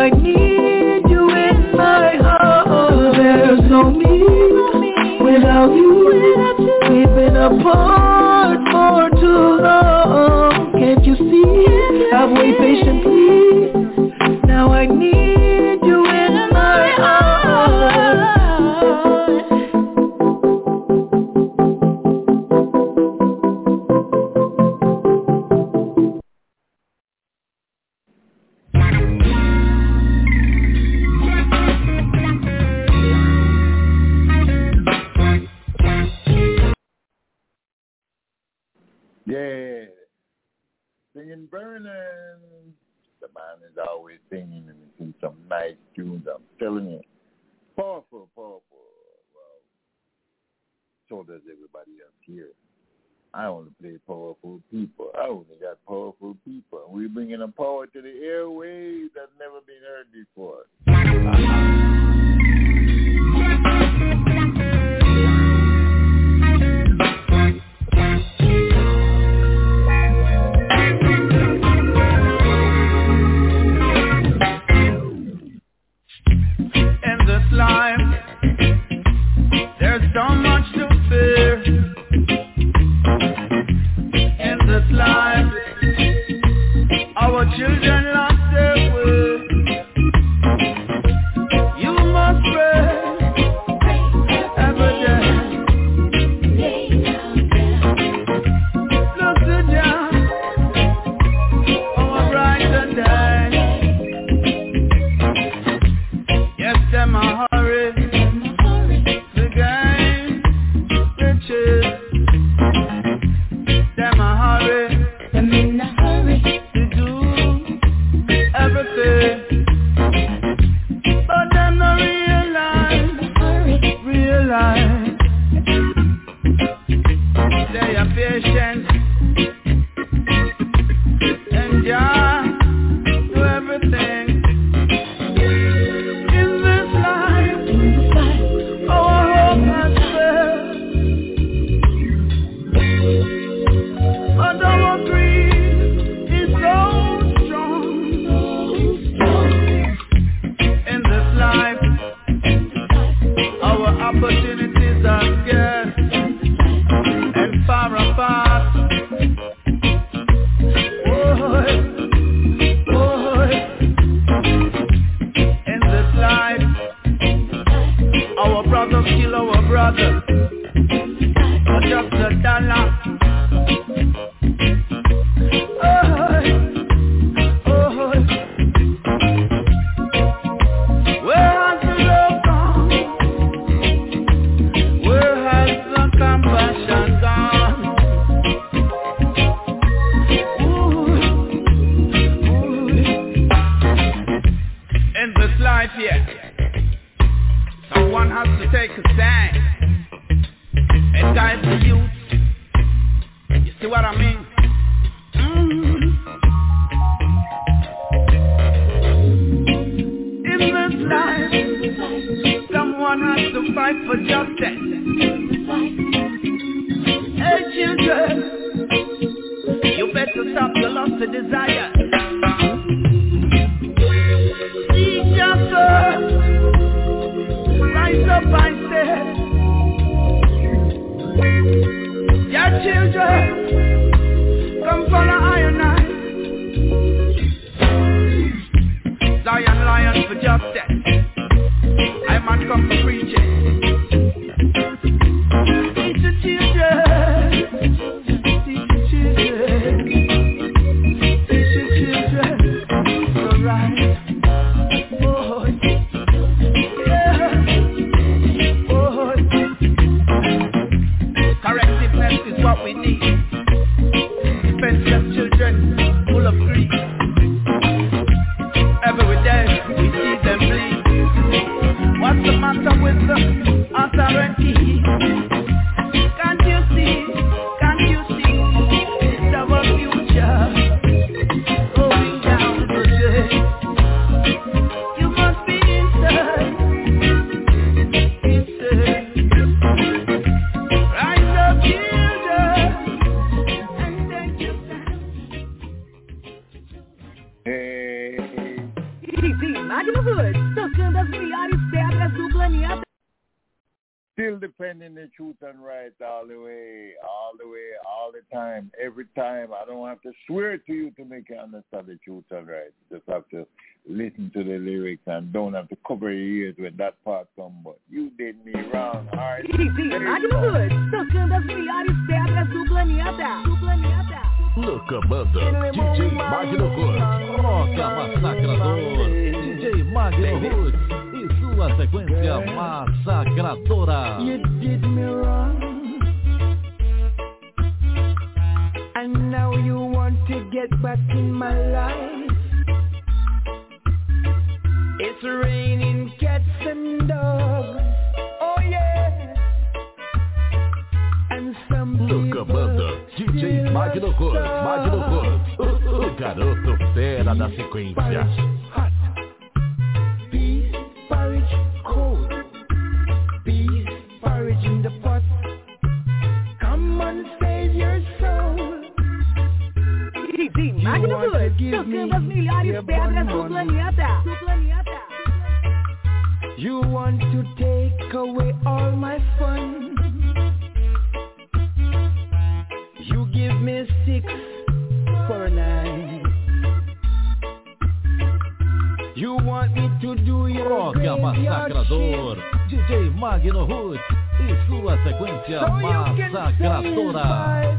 I need you in my heart. There's no me without you. We've been apart for too long. Can't you see? I've waited patiently. Now I need you in my heart. Yeah, singing Vernon. The man is always singing and singing some nice tunes. I'm telling you, powerful, powerful. Well, so does everybody else here. I only play powerful people. I only got powerful people. We're bringing a power to the airwaves that's never been heard before. In this life, there's so much to fear. In this life, our children lost their way. You must pray every day. Look to Jah, our brighter day. Yes, them a hurry to gain riches. Them a hurry, them in a hurry to do everything. But them no realize, realize they are patient and Jah do everything. In this life, our hope has failed, but our greed is so strong. In this life, our opportunities are scarce and far apart. Oh, oh, in this life, our brothers kill our brothers for just a dollar. Oh, oh, where has the love gone? Where has the compassion gone? Ooh, ooh. In this life, yeah, someone has to take a stand and guide the youth. You see what I mean? Mm. In this life, someone has to fight for justice. Hey children, you better stop your lust and desire. Seek justice, rise up and stand. Your children, come follow iron eye. Zion lion for justice. I man come for preaching. Teach the children. Teach the children. Teach the children. The right. Oh, yeah. Oh, correctiveness is what we need. Defenseless children full of grief. Every day we see them bleed. What's the matter with the authority? Can't you see? Can't you see? It's our future going down the drain. You must be inside, inside. Rise up, children, and take your stand. Hey, Still defending the truth and right all the way, all the way, all the time, every time. I don't have to swear to you to make you understand the truth and right. You just have to listen to the lyrics and don't have to cover your ears when that part comes. But you did me wrong, all right? Louca Banda, D J Magno Hood, Roca Massacrador, D J Magno Hood e sua sequência massacradora. You did me wrong, and now you want to get back in my life. It's raining cats and dogs, oh yeah. And some Louca Banda, D J Magno Hood, Magno Hood, o, o garoto fera da sequência. Hot, beef, porridge, cold, beef, porridge in the pot. Come on, save your soul. You want to give me your bonbon. You want to take away all my fun. You give me six for a night. You want me to do your Roca Massacrador, D J Magno Hood e sua sequência so massacradora.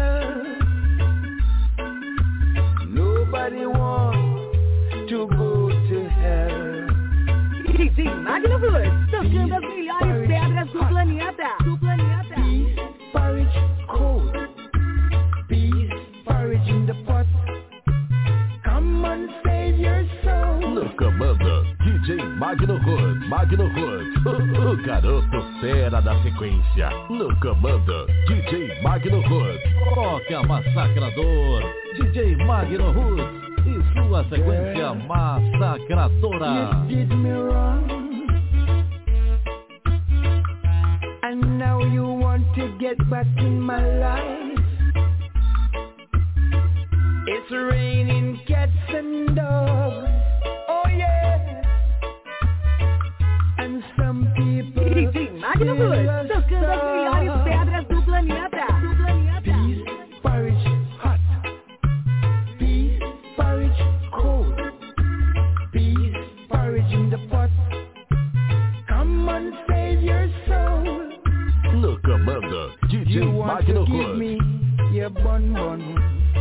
Nobody wants to go to hell. D J Magno Hood, tocando as melhores pedras do planeta. Do planeta. Beef, porridge, cold. Beef, porridge in the pot. Come on, save your soul. Louca Banda, D J Magno Hood, Magno Hood, o, o garoto fera da sequência. Louca Banda, D J Magno Hood, Roca Massacrador, D J Magno Hood e sua sequência massacradora. You did me wrong, and now you want to get back in my life. It's raining cats and dogs, oh yeah. And some people D J Magno Hood, tocando as melhores pedras do planeta. Do planeta. Beef, porridge, hot. Beef, porridge, cold. Beef, porridge in the pot. Come on, save your soul. Louca Banda, D J You want Magno to give Hood. me your bun bun.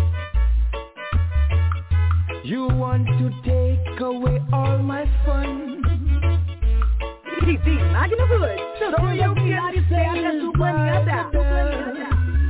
You want to take away all my fun. D J Magno Hood, tocando as melhores pedras do planeta. Do planeta.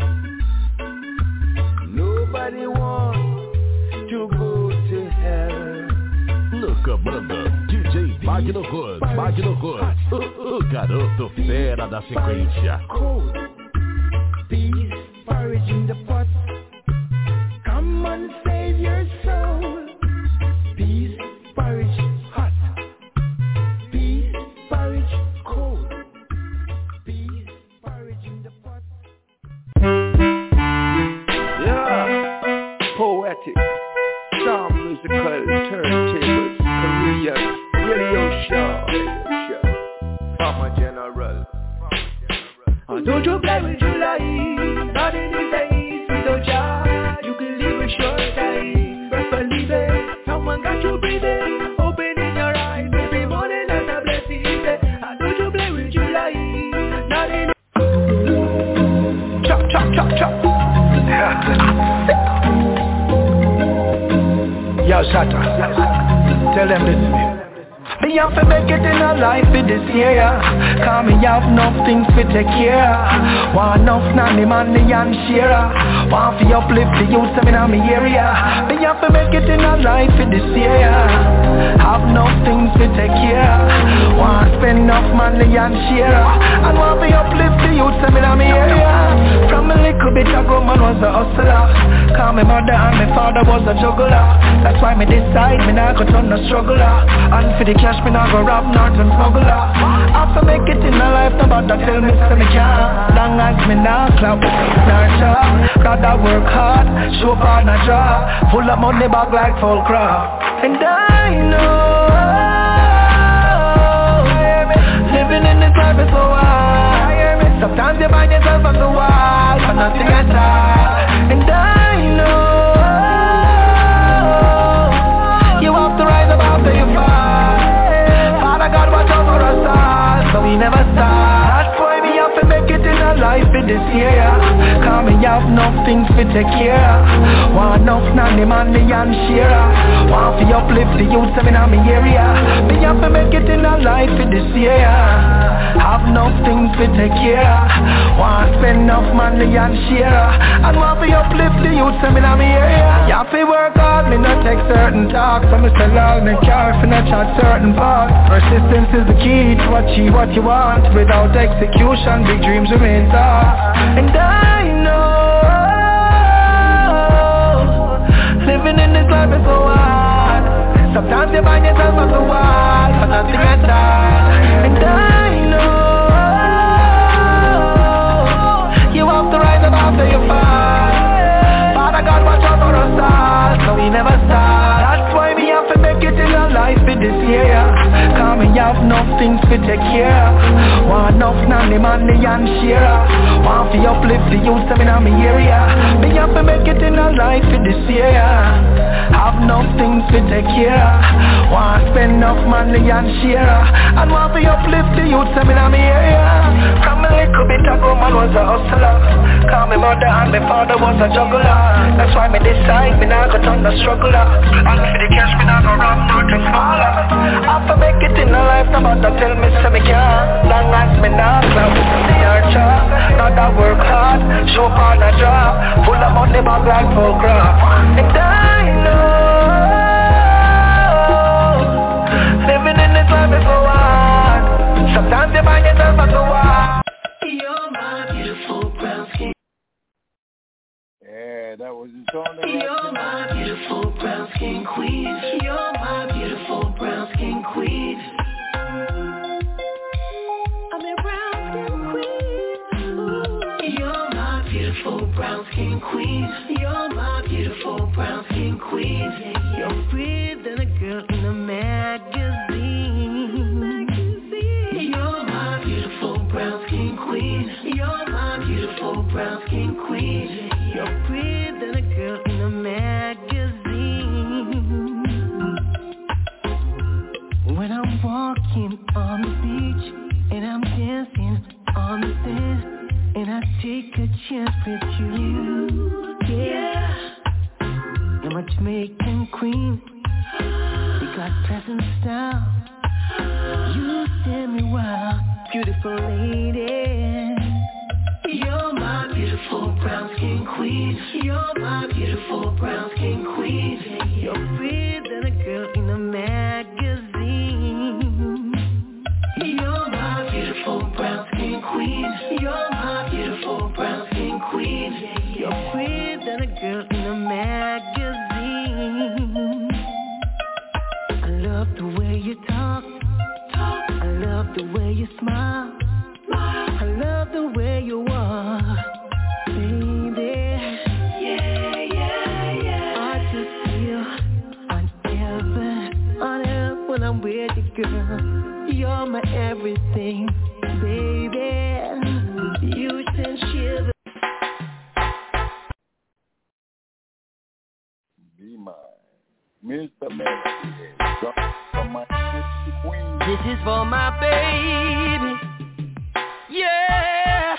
Nobody wants to go to hell. Louca Banda, D J Magno Hood, Magno Hood, o, o garoto fera da sequência. Cold, beef, porridge in the pot. Come on, save your soul. Beef, porridge, hot. Beef, porridge, cold. Beef, porridge in the pot. Yeah, poetic, sound musical, turntables, Korean, radio show, radio show. Farmer General. Oh, don't you play with your life, not in the face, with no job. You can live a short time, but believe it. Someone got you breathing, opening your eyes every morning and a blessing. Oh, don't you play with your life, not in chop, chop, chop, chop. Yo, Shatta, tell them this to me. Me have to make it in a life for this year. Cause me have enough things to take care. Want enough nanny money and share. Want to uplift the youth in my area. Me have to make it in a life for this year. Have enough things to take care. Want to spend enough money and share. And want to uplift the youth in my area. From a little bit ago man was a hustler. Cause my mother and my father was a juggler. That's why me decide me not go turn a struggler. And for the cash me not go rob Norton smuggler. After make it in a life, nobody tell me so me can't. Long as me not clap, not job. Rather work hard, show up on a job. Full of money bag like full crop. And I know life in this area. Cause me have enough things to take care of. Want enough nanny money and share. Want to uplift the youth in my area. Me have to make it in a life in this area. Have enough things to take care of. Want to spend enough money and share. And want to uplift the youth in my area. You have to work hard, me not take certain talks. So me sell all me car for not chat certain parts. Persistence is the key to achieve what you want. Without execution, big dreams remain tall. And I know living in this life is so hard. Sometimes you find yourself on the wall, but nothing at all. And I know you have to rise up after you fall. Father God, watch out for us all, so we never stop. That's why we have to make it in our life in this year. Cause me have enough things to take care of. Want enough nanny money and share. Want to uplift the youth in my area. Me have to make it in our life in this year. Have enough things to take care of. Want to spend enough money and share. And want to uplift the youth in my area. From a little bit ago man was a hustler. Cause my mother and my father was a juggler. That's why me decide me not go turn the struggler. And for the cash me not go run nothing smaller. I have to make it in a life, no matter tell me so me can't. Long as me not club with the archer. Not that work hard, show on a job. Full of money bag like program. And I know living in this life is so hard. Sometimes you find yourself at the wall. You're my beautiful brown skin. Yeah, that was the song. You're my beautiful brown skin queen. You're my beautiful brown skin queen. I'm a brown skin queen. Ooh. You're my beautiful brown skin queen. You're my beautiful brown skin queen. You're prettier than a girl in a magazine. You're my beautiful brown skin queen. You're my beautiful brown skin queen. You're prettier than a girl in a magazine. When I'm walking on the beach and I'm dancing on the sand and I take a chance with you, yeah. You're my Jamaican queen. You got present style. You stand me wild, beautiful lady. You're my beautiful brown skin queen. You're my beautiful brown skin queen. You're prettier than a girl in a magazine. You're my beautiful brown skin queen. You're my beautiful brown skin queen. You're prettier than a girl in a magazine. I love the way you talk. I love the way you smile. I love the way you walk, baby. Yeah, yeah, yeah. I just feel unever, unever when I'm with you, girl. You're my everything, baby. You send shivers. Be mine, Mister Melody. This is for my baby. Yeah.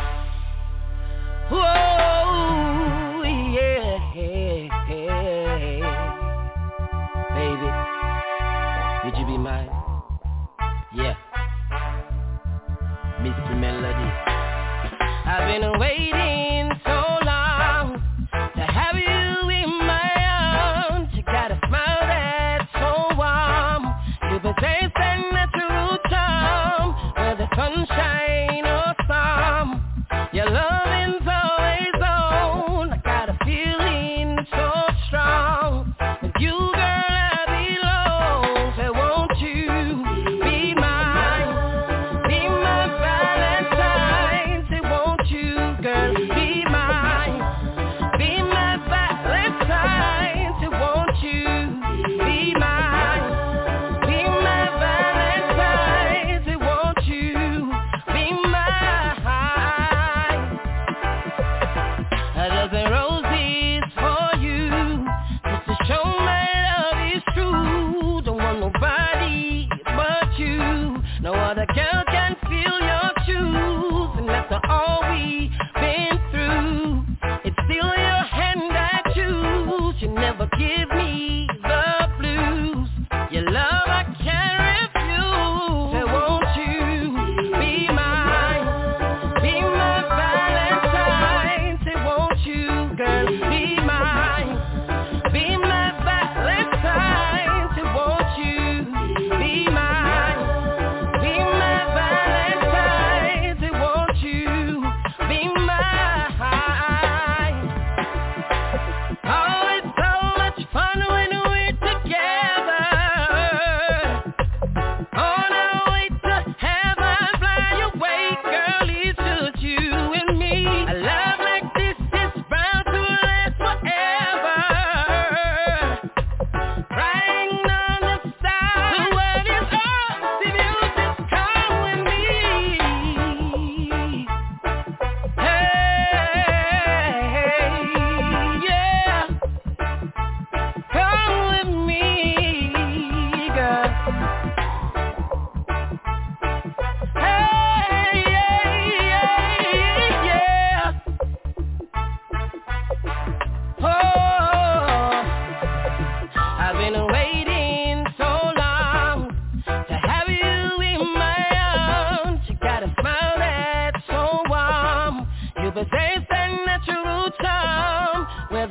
Whoa, yeah, yeah, yeah. Baby, would you be mine? Yeah. Mister Melody. I've been waiting so long to have you in my arms. You got a smile that's so warm. You possess that natural charm where the sunshine or storm. Your loving's always on. I got a feeling so strong. With you, girl, I belong. So won't you be mine? Be my Valentine. Say won't you, girl, be mine? Be my Valentine. Say won't you be mine? Be my Valentine. Say won't you be mine? A dozen roses for you, just to show my love is true. Don't want nobody but you. No other girl can feel your shoes, and that's all we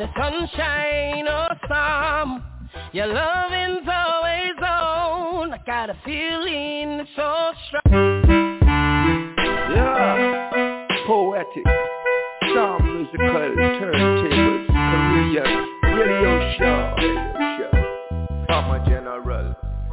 the sunshine or storm, your loving's always on. I got a feeling so strong. Yeah, poetic, sound musical, turntables, Korean, radio show, radio show, Farmer General.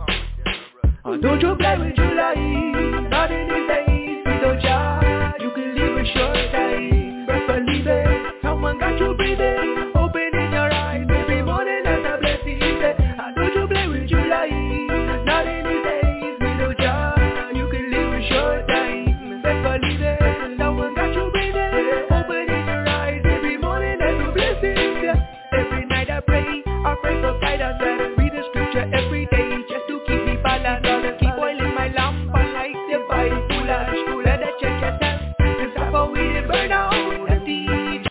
Oh, don't you play with your life, not in these days, we don't try. You can live a short time, but believe it, someone got you breathing, opening your eyes, every morning that's a blessing. Oh, don't you play with your life, not in these days, we don't try. You can live a short time, but believe it, someone got you breathing, opening your eyes, every morning that's a blessing. Every night I pray, I pray for guidance, and I read the scripture every day, just to keep me balanced. Keep oiling my lamp, I like the Bible and school, and I check yourself, this is how we burn out the deed.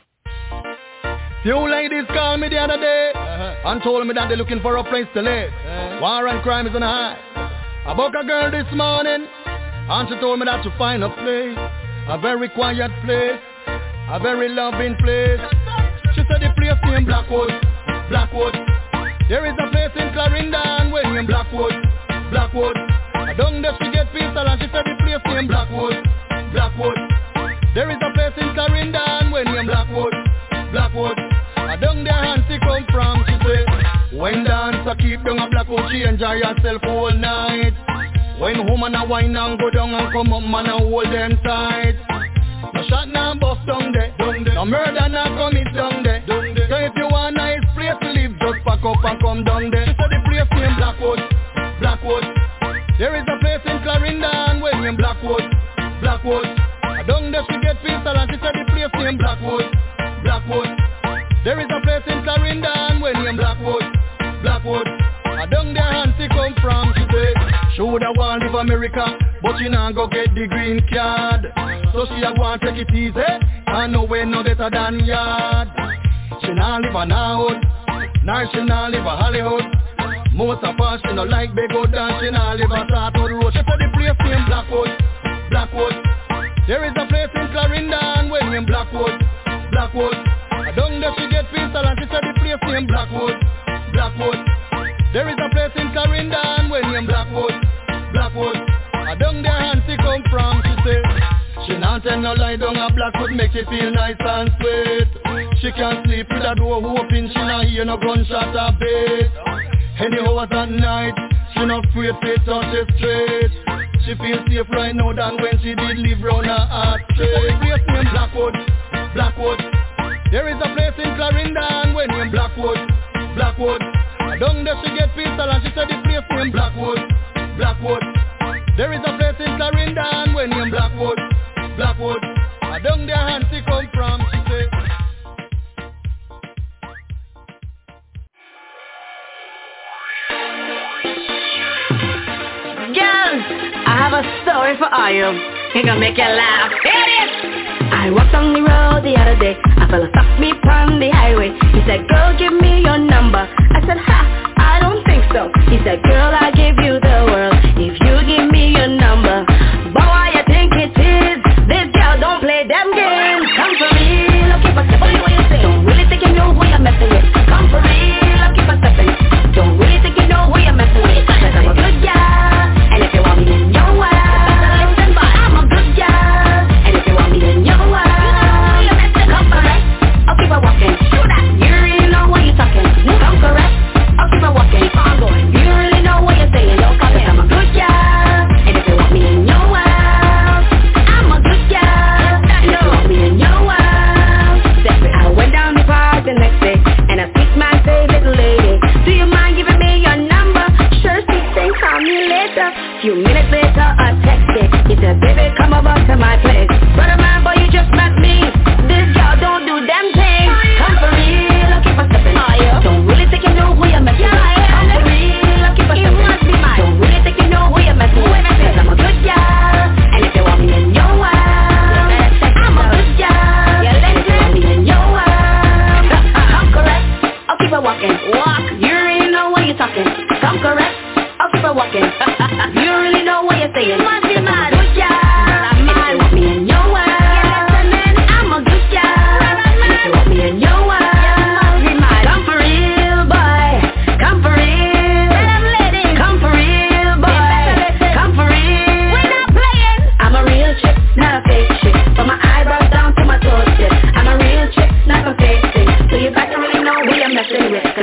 Few ladies called me the other day uh-huh. and told me that they're looking for a place to live. Uh-huh. War and crime is on the high. I booked a girl this morning and she told me that to find a place, a very quiet place, a very loving place. She said the place named Blackwood, Blackwood. There is a place in Clarendon way named Blackwood, Blackwood. I don't know if she get peace and she said the place named Blackwood, Blackwood. There is a place in Clarendon way named Blackwood, Blackwood. I don't know where she come from, she say. When dance I keep down a Blackwood, she enjoy herself all night. When woman a wine and go down and come up, man a hold them tight. No shot now bust down there, no murder now commit down there. So if you want a nice place to live, just pack up and come down there. She said the place named Blackwood, Blackwood. There is a place in Clarendon way named Blackwood, Blackwood. I don't know if she get peace and she said the place named Blackwood, Blackwood. There is a place in Clarendon way named Blackwood, Blackwood. I don't know where she come from, she say. She woulda want live America, but she nah go get the green card. So she a want take it easy, and no way no better than yard. She nah live a Nahud, nor she nah live a Hollywood. Most of her she no like big old dance, she nah live a Sartwood Road. She said the place named Blackwood, Blackwood. There is a place in Clarendon way named Blackwood, Blackwood. I don't know if she get peace and she said the place named Blackwood, Blackwood. There is a place in Clarendon way named Blackwood, Blackwood. I don't know where she come from, she say. She not tell no lie down a Blackwood, make she feel nice and sweet. She can't sleep with a door open, she not hear no gunshot or beat. Any hours at night, she not afraid to touch it straight. She feels safe right now than when she did live round her heart straight. She said the place named Blackwood, Blackwood. There is a place in Clarendon way named Blackwood, Blackwood. I don't know if she get peace and she said the place named Blackwood, Blackwood. There is a place in Clarendon way named Blackwood, Blackwood. I don't know where she come from, she say. Girl, I have a story for all you. It gonna make you laugh. Here it is. I walked on the road the other day. A fella stopped me on the highway. He said, girl, give me your number. I said, ha, I don't think so. He said, girl, I'll give you the world if you give me your number. But why you think it is? This girl don't play them games. Come for real, I'll keep a stepping. What you say? Don't really think you know who you're messing with. Come for real, I'll keep a stepping. Don't really think you know who you're messing with. Cause I'm a good girl, and if you want me in your world, I'm a good girl, and if you want me in your world, come correct, I'll keep it walking. You really know what you're talking. Come correct, I'll keep it walking. I'm going. You really know what you're saying. Don't call it. I'm a good girl, and if you want me in your world, I'm a good girl, and if you want me in your world, I went down the park the next day, and I picked my favorite lady. Do you mind giving me your number? Sure, she said, call me later. Few minutes later, I texted. He said, baby, come over to my place. Brother man, boy, you just met me. This girl don't do them things. Come for real, I'll keep on stepping. Don't really think you know who you're messing with. Come for real, I'll keep on stepping. Don't really think you know who you're messing with. Cause I'm a good girl, and if you want me in your world, I'm a good girl, and if you want me in your world, come correct, I'll keep it walking. Walk, you really know what you're talking. Come correct, I'll keep it walking. You really know what you're saying. You must be mad. Good girl, and if you want me in your world, I'm a good girl, and if you want me in your world,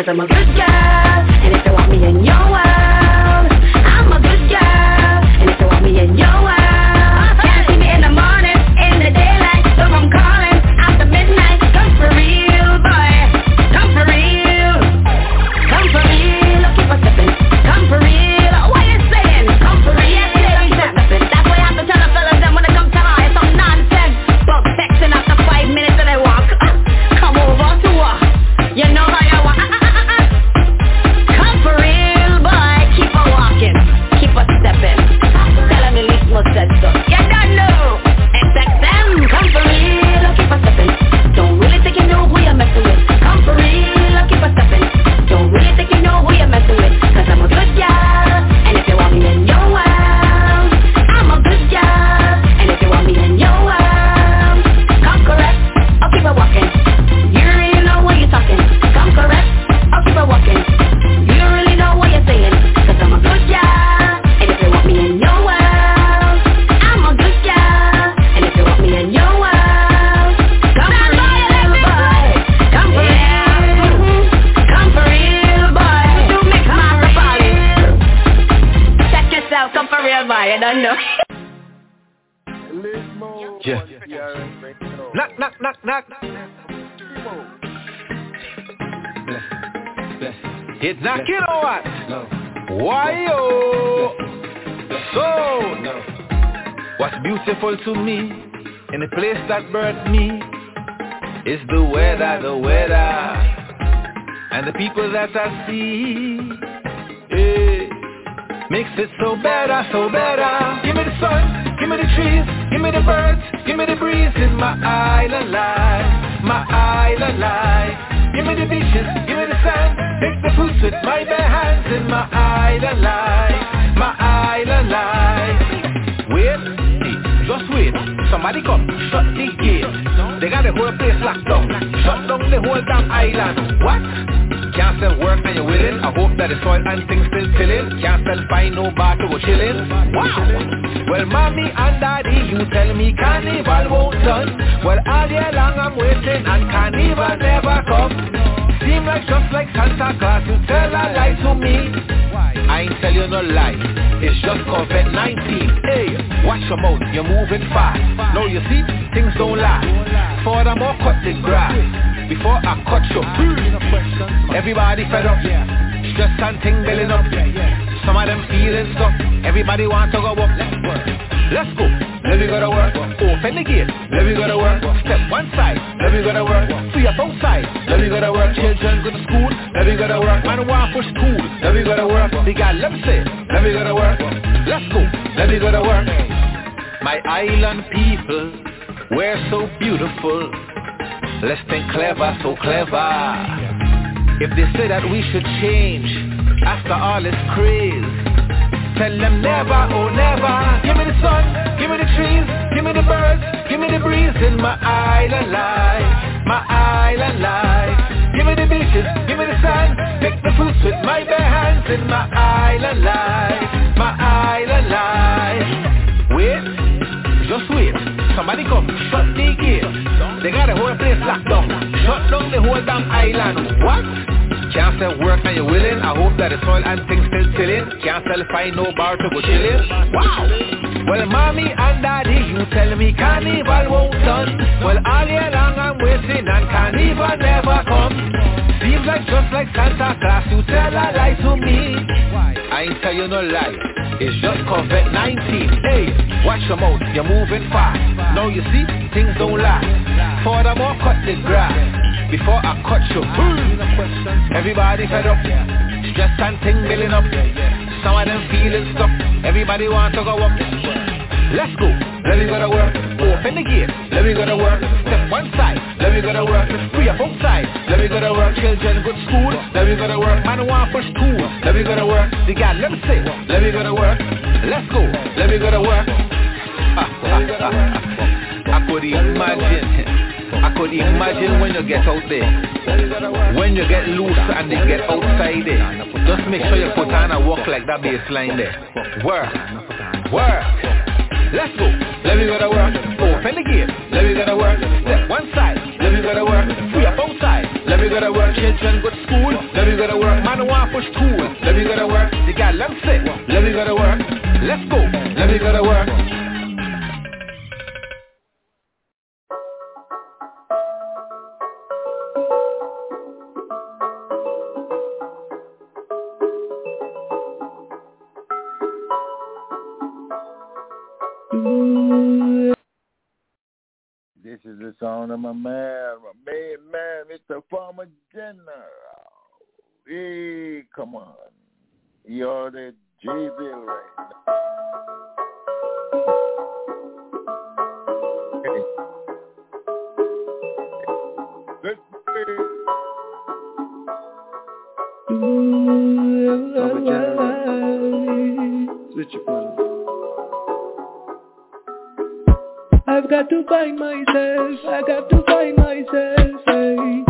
I'm a good girl. And if you want me in your world, I'm a good girl. And if you want me in your world, can't see me in the morning, in the daylight, so I'm calling after midnight. Come for real, boy. Come for real. Come for real. Keep on stepping. Come for real. What you saying? Come for real. That's why I have to tell the fellas them when they come to high. Some nonsense. But texting after five minutes and they walk. Come over to her. You know how you want. Come for real, boy. Keep on walking. Keep on stepping. Tell them the least must said so. You don't know. Expect them. Come for real. Keep on stepping. Don't really think you know who you're messing with. Come for real. Keep on stepping. Don't really think you know who you're messing with. Cause I'm a good girl. And if you want me in your world, I'm a good girl. And if you want me in your world, come correct. I'll keep on walking. You really know what you're talking. Come correct. I'll keep on walking. You really know what you're saying. Cause I'm a good girl. And if you want me in your world, I'm a good girl. And if you want me in your world, come for real, boy. Come for real. Come for real, boy. Do mix my party. Check yourself. Come for real, boy. You don't know. Yeah. Knock, knock, knock, knock. It's knocking or what? Why, oh? So, what's beautiful to me in the place that birthed me is the weather, the weather, and the people that I see. Hey, makes it so better, so better. Give me the sun, give me the trees, give me the birds, give me the breeze in my island life, my island life. Give me the beaches, give me the sand, take the fruits with my bare hands in my island life, my island life. Wait, hey, just wait, somebody come, shut the gate. They got the whole place locked down, shut down the whole damn island. What? Can't sell work and you're willing. I hope that the soil and things still tilling. Can't sell find no bar to go chilling. Wow. Well, mommy and daddy, you tell me carnival won't done. Well, all year long I'm waiting and carnival never come. Seem like just like Santa Claus, you tell a lie to me. I ain't tell you no lie, it's just COVID nineteen. Hey, watch your mouth, you're moving fast. Now you see, things don't last. Furthermore, cut the grass before I cut your food. Everybody fed up, stress and ting building up. Some of them feeling stuff, everybody want to go up. Let's go, let me go to work. Open the gate, let me go to work. Step one side, let me go to work. Free up outside, let me go to work. Children go to school, let me go to work. Man want for school, let me go to work. The guy let me say, let me go to work. Let's go, let me go to work. My island people, we're so beautiful. Let's think clever, so clever. If they say that we should change after all this craze, tell them never, oh never. Give me the sun, give me the trees, give me the birds, give me the breeze in my island life, my island life. Give me the beaches, give me the sand, pick the fruits with my bare hands in my island life, my island life. Wait, just wait, somebody come, shut the gate. They got the whole place locked down, shut down the whole damn island. What? Can't sell work and you're willing. I hope that the soil and things still tilling. Can't sell find no bar to go chilling. Wow. Well, mommy and daddy, you tell me carnival won't done. Well, all year long I'm waiting and carnival never come. Seems like just like Santa Claus, you tell a lie to me. I ain't tell you no lie, it's just COVID nineteen. Hey, watch your mouth, you're moving fast. Now you see, things don't last. Furthermore, cut the grass before I cut your food. Everybody fed up, stress and ting building up. Some of them feeling stuck, everybody want to go up. Let's go, let me go to work. Open the gate, let me go to work. Step one side, let me go to work. Free up outside, let me go to work. Children go to school, let me go to work. Man want for school, let me go to work. The guy, let me say, let me go to work. Let's go, let me go to work. I could imagine, I could imagine when you get out there, when you get loose and you get outside there. Just make sure you put on and walk like that baseline there. Work, work. Let's go, let me go to work. Open the gate, let me go to work. Step one side, let me go to work. Free up outside, let me Let me go to work, children go to school. Let me go to work, man want push school. Let me go to work, the gal them sick. Let me go to work, let's go. Let me go to work. This is the sound of my man, my main man, Mister Farmer General. Hey, come on. You're the J-Bill right now. Hey. Let's play. Farmer General. Switch your phone. I've got to find myself, I got to find myself, hey.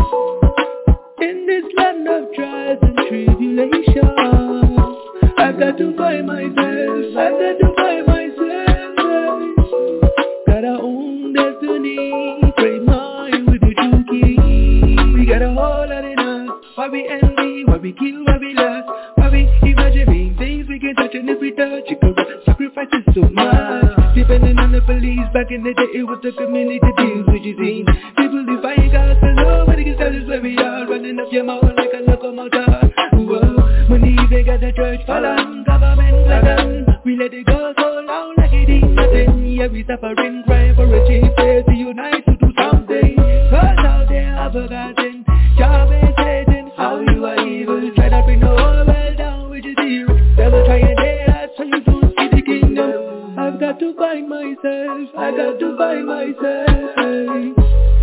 In this land of trials and tribulations, I've got to find myself, I've got to find myself, hey. Got our own destiny, pray mine with the true king. We got a whole lot in us, why we envy, why we kill, why we lust, why we imagining things we can touch, and if we touch it, cause sacrifices so much. Depending on the police, back in the day it was the community deals with you seen. People defying God, so nobody can tell us where we are. Running up your mouth like a locomotive. Whoa, when the even got the church fall on, government like them. We let it go so long like it ain't nothing. Yeah, we suffering, crying for a change. Pray to unite to do something. Cause out there I've forgotten, job is Satan, how you are evil. Try to bring the whole world down with your zero. Devil try and dare us so you don't see the kingdom. I've got to find myself, I got to find myself, hey.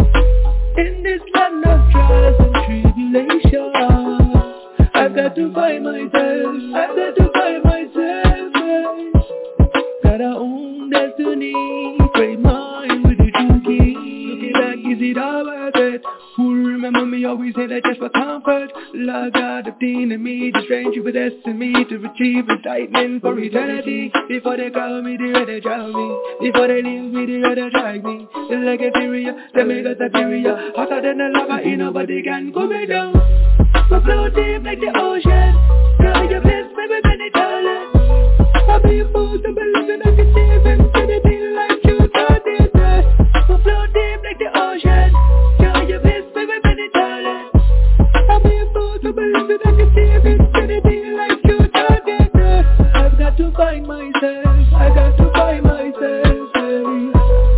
In this land of trials and tribulations, I've got to find myself, I've got to find myself, hey. Got our own destiny, pray mine with the true king. Looking back, is it all worth it? Who remember me always say that just for comfort. Lord God obtained in me the strength you predestined me to achieve enlightenment for eternity. Before they call me, they rather drown me. Before they leave me, they rather drag me. They're like a furia, they make us superior. Hotter than a lava, ain't nobody can cool me down. We flow deep like the ocean. Girl, you bless me with many talents. I'll be a fool to believe in I can live infinity like you thought it was. We flow deep like the ocean. Girl, you bless me with many talents. I'll be a fool to believe in I can live infinity like you thought it was. I've got to find myself, I got to find myself, hey.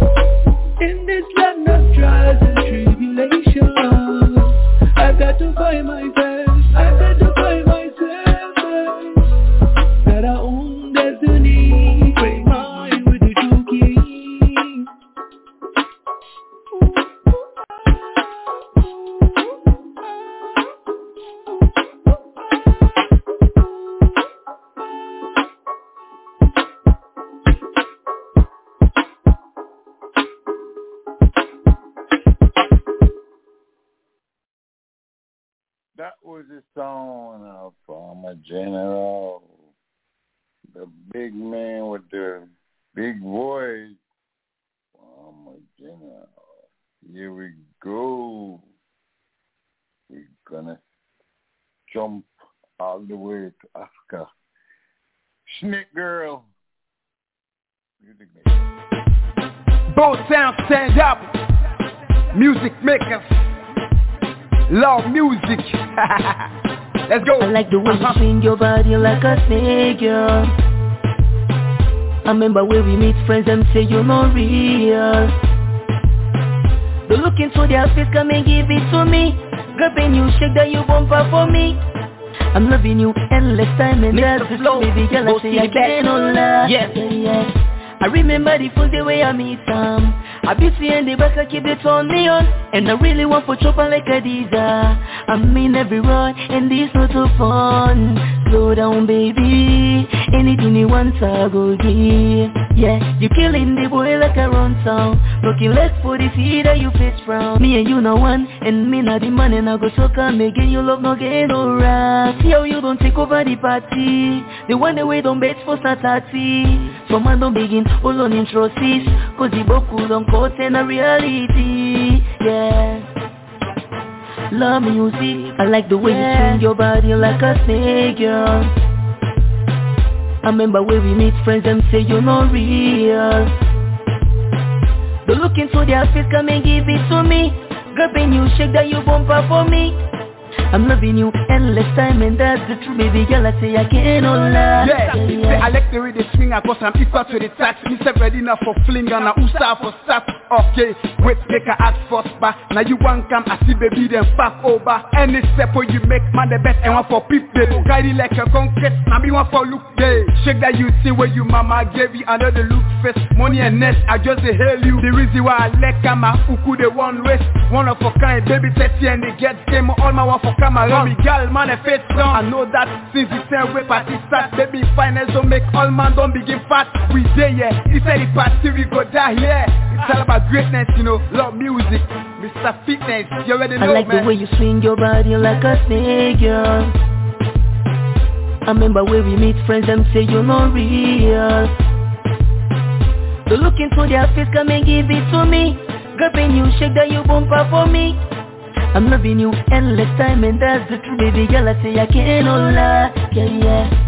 In this land of trials and tribulations, I've got to find myself, I've got to find myself, hey. Got our own destiny, pray mine with the true king. That was the song of Farmer General, the big man with the big voice, Farmer General. Here we go. We're gonna jump all the way to Africa. Snake Girl. Music maker. Both sounds stand up. Music makers. Love music. Let's go. I like the way you swing your body like a snake, yeah. I remember when we meet friends and say you're not real. The look into their face, come and give it to me. Grabbing you, shake that you bumper for me. I'm loving you endless time and that's the flow. Baby girl, I say I can't lie. Yeah, yeah, yeah. I remember the first day where I meet Sam. I be seeing the back, I keep it on me on. And I really want for chopper like a Adiza. I'm in every run, and this not so fun. Slow down, baby. Anything you want, I go give. Yeah, you killing the boy like a run sound. Looking left for the seed that you face from. Me and you no one, and me not the man, and I go so come again. You love no get no right. See how you don't take over the party. The one the way don't bet for Satati. Some man don't begin, hold on intro sis. Cause the boku don't caught in a reality. Yeah. love music. I like the way you swing your body like a snake, girl. I remember when we meet friends and say you're not real. Don't look into their face, come and give it to me. Grabbing you, shake that you bumper for me. I'm loving you endless time and that's the truth, baby girl. I say I can't hold lie. Yeah, yeah, yeah. I like the way they swing, I cause I'm equal to the tax. Me say ready now for fling and I who start for start. Okay, wait, make a ask first back. Now you want come, I see baby then back over. Any step where you make, man the best and one for peep day. Guide it like a concrete, now me one for look day. Shake that you see where you mama gave you another look face. Money and nest, I just say hail you. The reason why I like my uku the one race. One of a kind, baby thirty and they get game. All my one for camera, me gal man a face down. I know that since the same way party start, baby finance don't make all man don't begin fat. We there yeah, it's a party we go die here. It's all about greatness, you know, love music, Mister Fitness, you already know, I like man. the way you swing your body like a snake, girl. I remember when we meet friends and say you're not real. Don't look into their face, come and give it to me. Grabbing you, shake that you bumper for me. I'm loving you endless time and that's the truth, baby girl. I say I can't hold lie, yeah, yeah.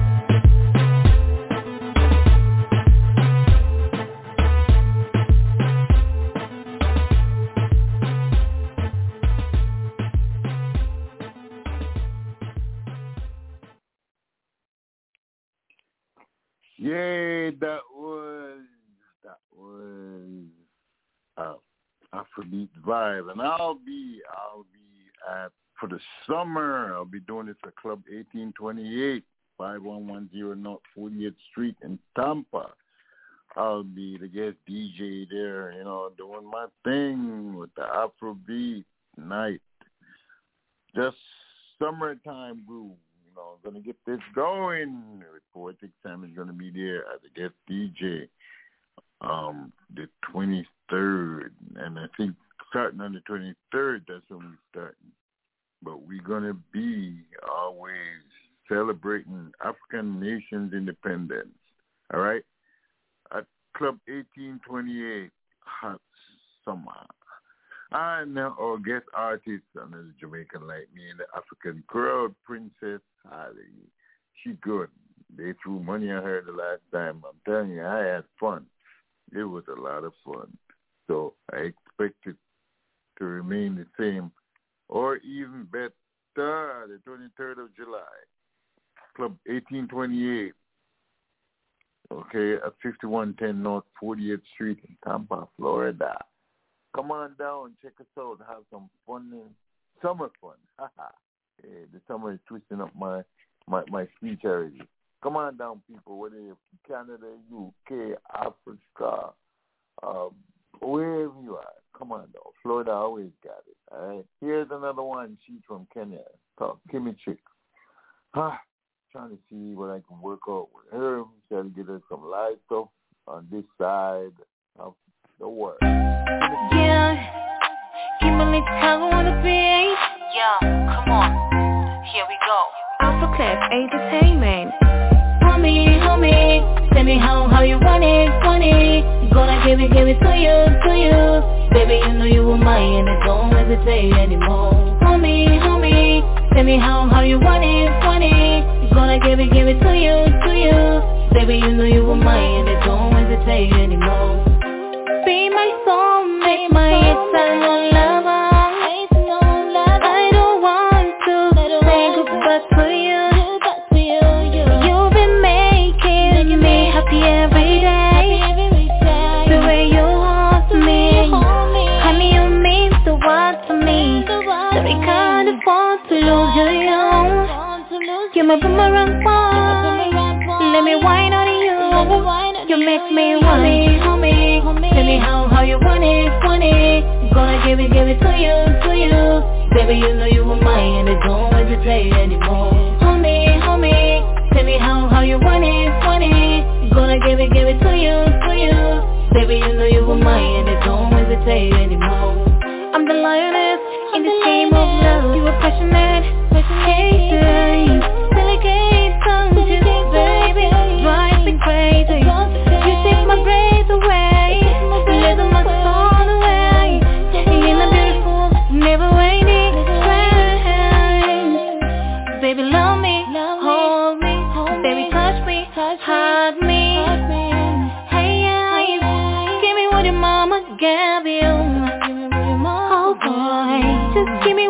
Yay, that was, that was uh, Afrobeat Vibe. And I'll be, I'll be at, for the summer, I'll be doing this at Club eighteen twenty-eight, five one one zero North forty-eighth Street in Tampa. I'll be the guest D J there, you know, doing my thing with the Afrobeat night. Just summertime groove. You know, I'm going to get this going. With Poetic Sam is going to be there as a guest D J um, the twenty-third. And I think starting on the twenty-third, that's when we're starting. But we're going to be always celebrating African nations' independence. All right? At Club eighteen twenty-eight, Hot Summer. And our guest artist, another Jamaican like me in the African crowd, Princess Holly. She good. They threw money at her the last time. I'm telling you, I had fun. It was a lot of fun. So I expect it to remain the same or even better the twenty-third of July. Club eighteen twenty-eight. Okay, at fifty-one ten North forty-eighth Street in Tampa, Florida. Come on down, check us out, have some fun, summer fun. Hey, the summer is twisting up my, my, my speech already. Come on down, people, whether you're from Canada, U K, Africa, um, wherever you are. Come on down. Florida always got it, all right? Here's another one. She's from Kenya, called Kimmy Chick. Ah, trying to see what I can work out with her. Try to get her some live stuff on this side of the world. Yeah, keep on it how I wanna be. Yeah, come on, here we go. Alpha Class Entertainment. Homie, homie, tell me how, how you want it, want it. Gonna give it, give it to you, to you. Baby, you know you were mine and it don't hesitate anymore. Homie, homie, tell me how, how you want it, want it. Gonna give it, give it to you, to you. Baby, you know you were mine and it don't hesitate anymore. Be my soulmate, my eternal lover. I don't want to say goodbye to you. You've been making me happy every day. The way you hold me, honey, you mean the world to me. So we can't afford to lose you. You're my boomerang phone. Let me whine on you. You make me want it, homie. Tell me how, how you want it, want it. Gonna give it, give it to you, to you. Baby, you know you were mine and it don't hesitate anymore. Homie, homie, tell me how, how you want it, want it. Gonna give it, give it to you, to you. Baby, you know you were mine and it don't hesitate anymore. I'm the lioness in this game of love. You were passionate, passionate, delicate tongue, baby, drive me crazy. You take my breath away, let my soul away. In a beautiful, never waiting,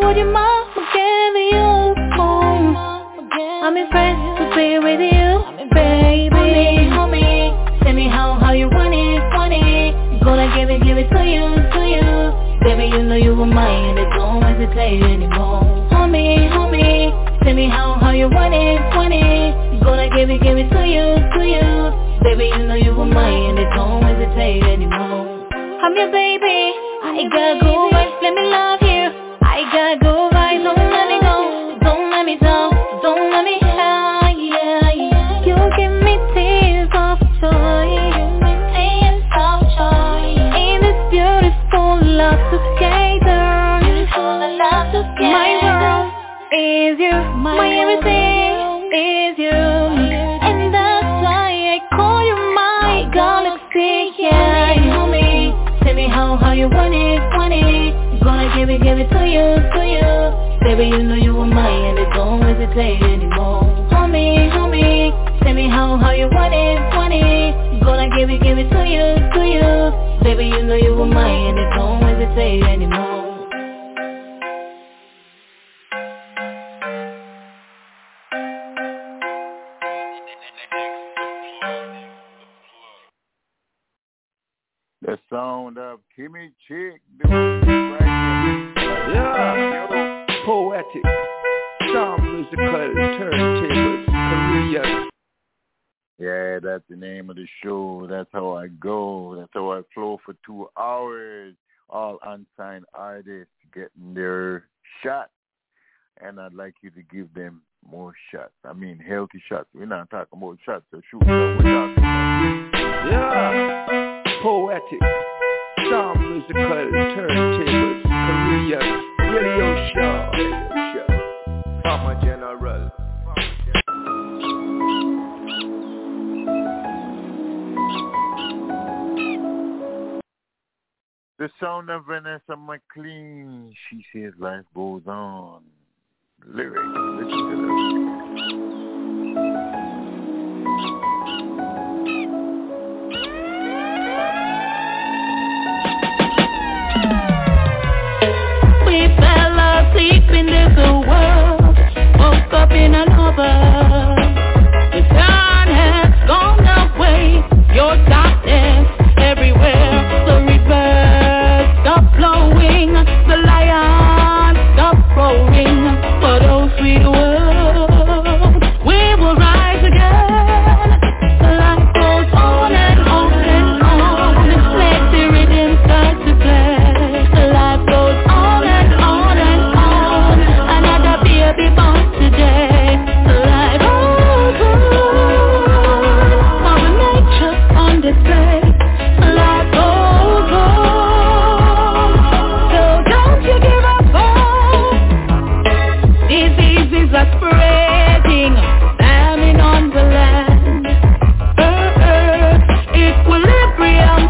what your mama gave you. Mm. I'm impressed to be with you, baby. Homie, tell me how, how you want it, want it. Gonna give it, give it to you, to you. Baby, you know you were mine, and don't hesitate anymore. Homie, homie, tell me how, how you want it, want it. Gonna give it, give it to you, to you. Baby, you know you were mine, and don't hesitate anymore. I'm your baby, I gotta go right, let me love you. I gotta go right, don't let me go, don't let me down, don't let me high, yeah, yeah. You give me tears of joy, tears of joy. In this beautiful love together, beautiful love together. My world is you, my, my everything is you, and that's why I call you my galaxy, yeah. Homie, tell me how, how you want it, want it. Gonna give it, give it to you, to you. Baby, you know you were mine, and don't hesitate anymore. Homie, homie, tell me how, how you want it, want it. Gonna give it, give it to you, to you. Baby, you know you were mine, and don't hesitate anymore. The sound of Kimmy Chick. Yeah, poetic, sound musical, turntables, Korean. Yeah, that's the name of the show. That's how I go. That's how I flow for two hours. All unsigned artists getting their shot. And I'd like you to give them more shots. I mean, healthy shots. We're not talking about shots or shooting. We're talking about. Yeah, poetic, sound musical, turntables, Korean. Radio show, radio show. Farmer General. The sound of Vanessa McLean. She says life goes on. Lyrics. Listen to this. We fell asleep in this world, woke up in another. The sun has gone away, your darkness everywhere. The rivers stop flowing, the lion stop roaring. For those sweet world, we will rise again. Life goes on and on and on. Let the rhythm start to play. Life goes on and on and on. Another baby born today. Life goes on. Mother Nature on display. Life goes on. So don't you give up hope. Diseases are spreading, famine on the land. Earth, equilibrium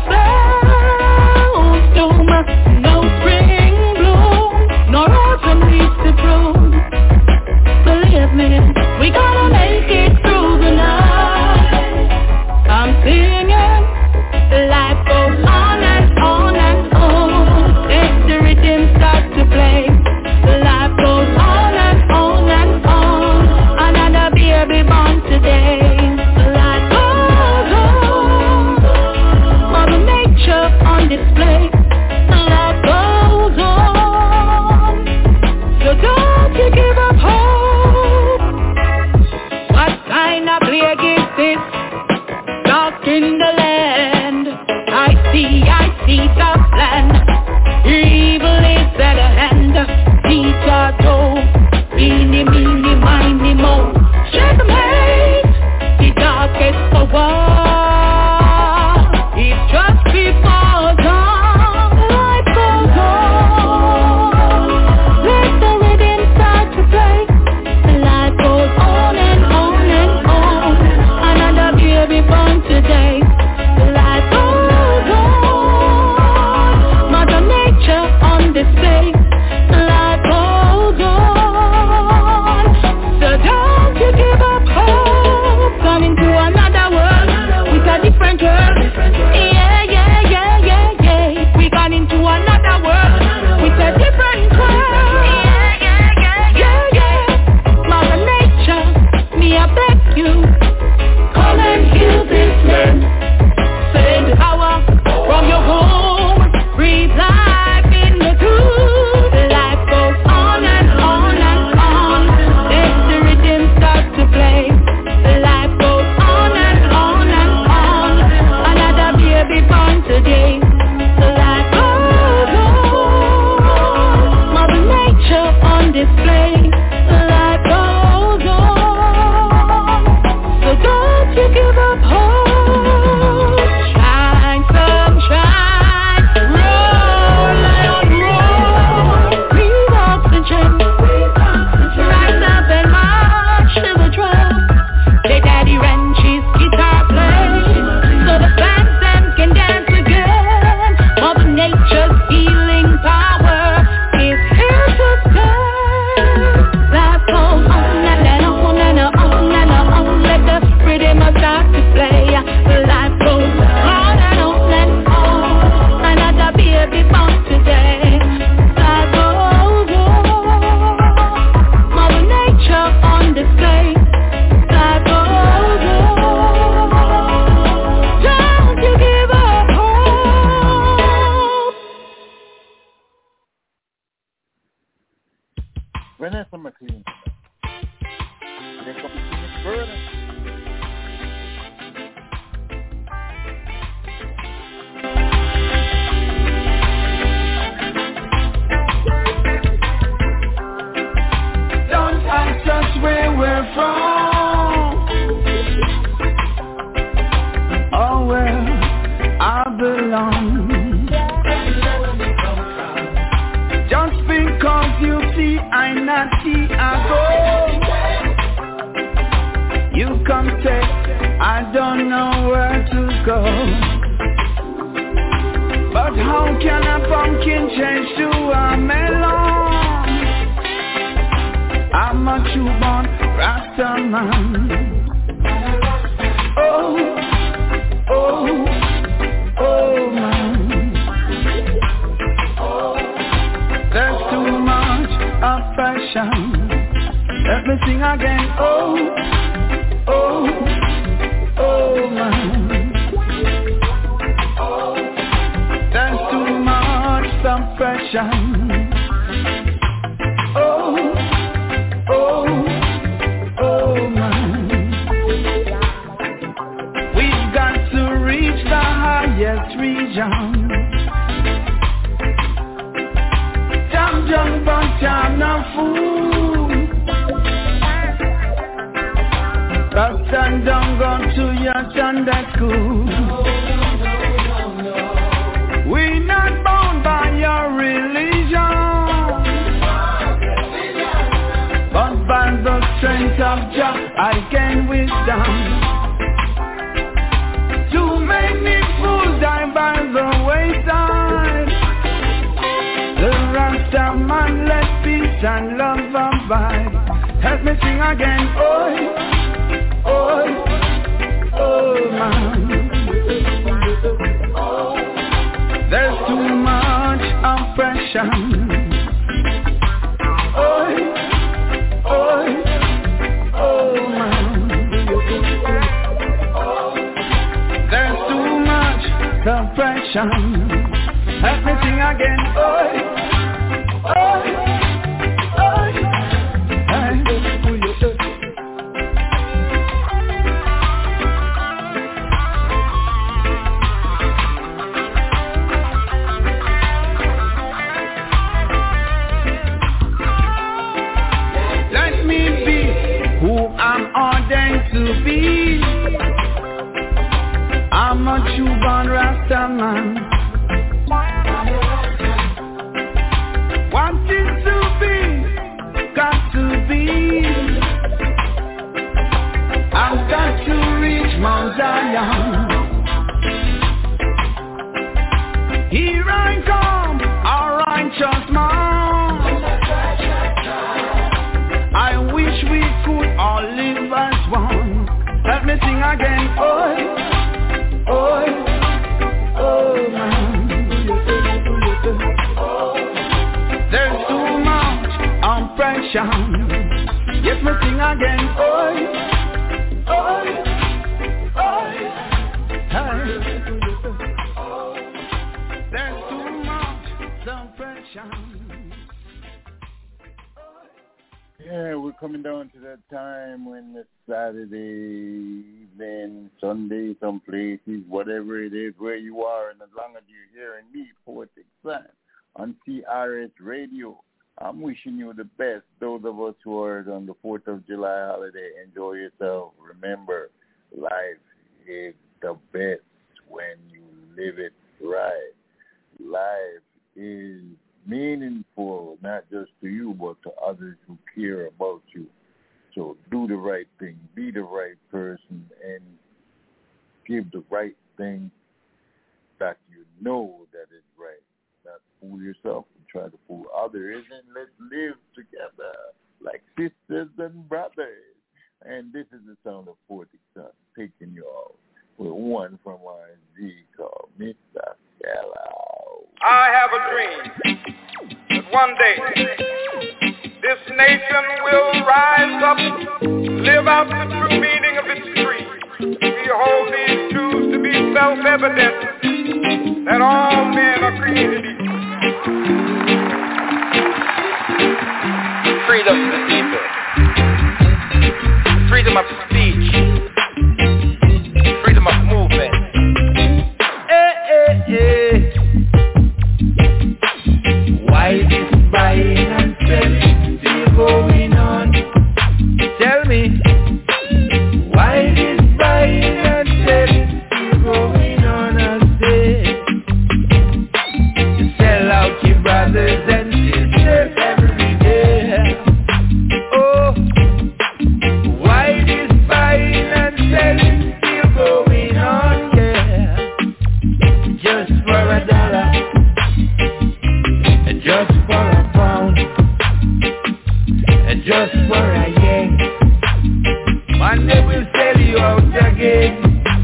fails. Doom, no spring bloom, nor autumn leaves to bloom. Believe me, we gotta make it through the night. I'm singing, life goes on and on and on. Let the rhythm start to play. Life goes on and on and on. Another baby born today. Life goes on. Mother Nature on display. Life goes on. So don't you give up hope. What kind of plague is this? Dark in the land. I see, I see the plan. Evil is at hand. Teach our toe. Eeny, meeny, miny, mo. Checkmate. The darkest hour. If just before dawn, life goes on. Let the rhythm start to play. Life goes on and on and on. Another baby born today. Life goes on. my team. Here comes the burden. Don't ask us where we're from or where I belong. Just because you see I not see I go. You come take, I don't know where to go. But how can a pumpkin change to a melon? I'm a true-born Rasta man. Oh, oh, oh man. There's too much affection. Let me sing again. Oh, oh, oh man. There's too much suppression. Oh, oh, oh man. We've got to reach the highest region. Jam jam but jam no fool. Rasta don't go to your Sunday school. We not bound by your religion, but by the strength of Jah I gain wisdom. Too many fools die by the wayside. The Rasta man let peace and love abide. Help me sing again. Oi, oi, oh man. There's too much oppression. Oi, oi, oh man. There's too much suppression. Help me sing again. Oi, oi, oi, hey. Let me be who I'm ordained to be. I'm a true-born Rasta man. Want it to be, got to be. I've got to reach Mount Zion. Here I come, a righteous man. I wish we could all live as one. Let me sing again. Oi, oi, oh man. There's too much oppression. Yes, me sing again. Oi, oi, oi, hey. There's too much suppression. Yeah, we're coming down to that time when it's Saturday evening, Sunday, some places, whatever it is, where you are, and as long as you're hearing me, Poetic Sun, on C R S Radio, I'm wishing you the best. Those of us who are on the fourth of July holiday, enjoy yourself. Remember, life is the best when you live it right. Life is meaningful, not just to you, but to others who care about you. So do the right thing, be the right person, and give the right thing that you know that is right. Not fool yourself and try to fool others, and let's live together like sisters and brothers. And this is the sound of Poetic Sun, taking you all with one from our Z called Mister Fellow. I have a dream that one day this nation will rise up, live out the true meaning of its creed. We hold these truths to be self-evident, that all men are created equal. Freedom. of speech, freedom of movement. Hey, hey, hey. Why this buying and selling still going on? Tell me. Why this buying and selling still going on? I say, you sell out your brothers and sisters every day. Oh, why this buying and selling still going on? Yeah, just for a dollar, just for a pound, just for a yank. One day we'll sell you out again.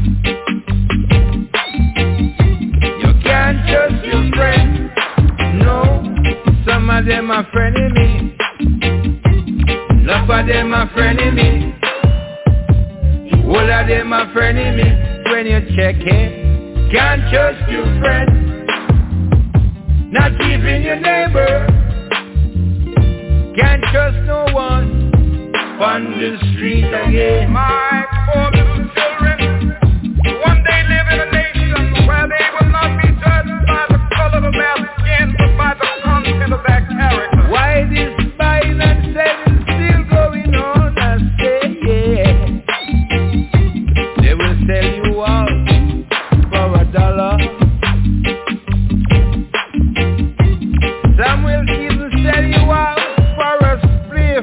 You can't trust your friends. No, some of them are frenemy. Enough of them are frenemy. All of them are frenemy. When you check it, can't trust your friends. Not even your neighbor. Can't trust no one. On the street again. My poor little children will one day live in a nation where they will not be judged by the color of their skin, but by the content of their character. Why this buying and selling still going on? I say, yeah. They will sell you out for a dollar. Some will even sell you out for a spliff.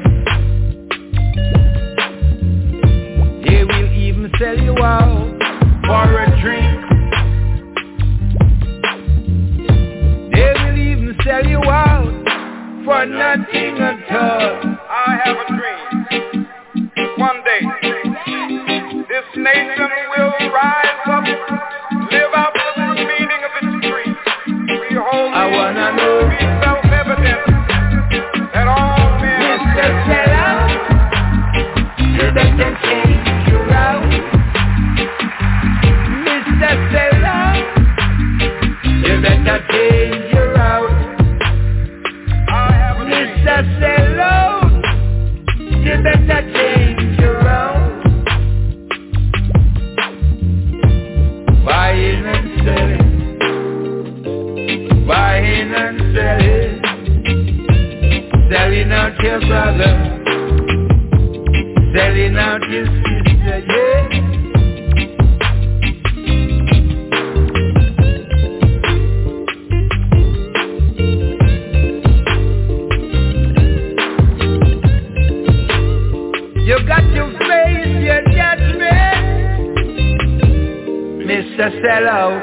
Sell you out for a drink. They will even sell you out for nothing at all. I have a dream. One day, this nation will rise up, live out the true meaning of its creed. We hold I wanna know. Be self-evident that all men Mister Sell out, you better change your route. Sell out, you better change your route. I have a Mister Sell out, you better change your route. Buying and selling, buying and selling, selling out your brother, selling out your sister, yeah. You got to face your judgment, Mister Sellout.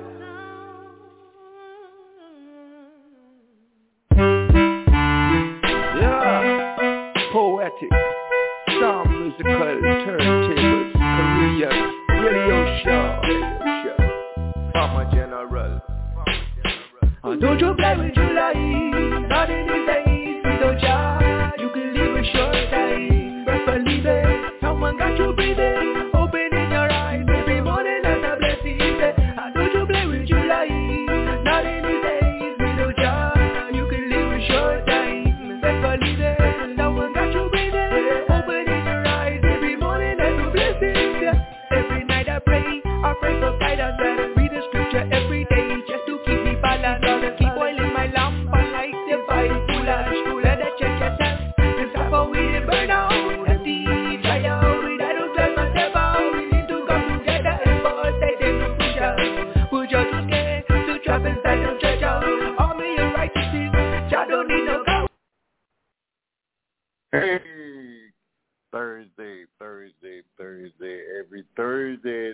Yeah, poetic, sound musical, turntables, Korean, radio show, show. Farmer General. Don't you play with your life, not in these days, we don't charge. You can live a short time. Believe it, someone got you breathing, opening your eyes every morning as a blessing. How don't you play with your life? Not in these days, we don't charge. You can live a short time. Best believe it, someone got you breathing, opening your eyes every morning as a blessing. Every night I pray, I pray for guidance and read the scripture every day just to keep me balanced. Gotta keep oiling my lamp, I like the fire, foolish, fool, let that check yourself. It's time for we to burn out. Hey, Thursday, Thursday, Thursday, every Thursday,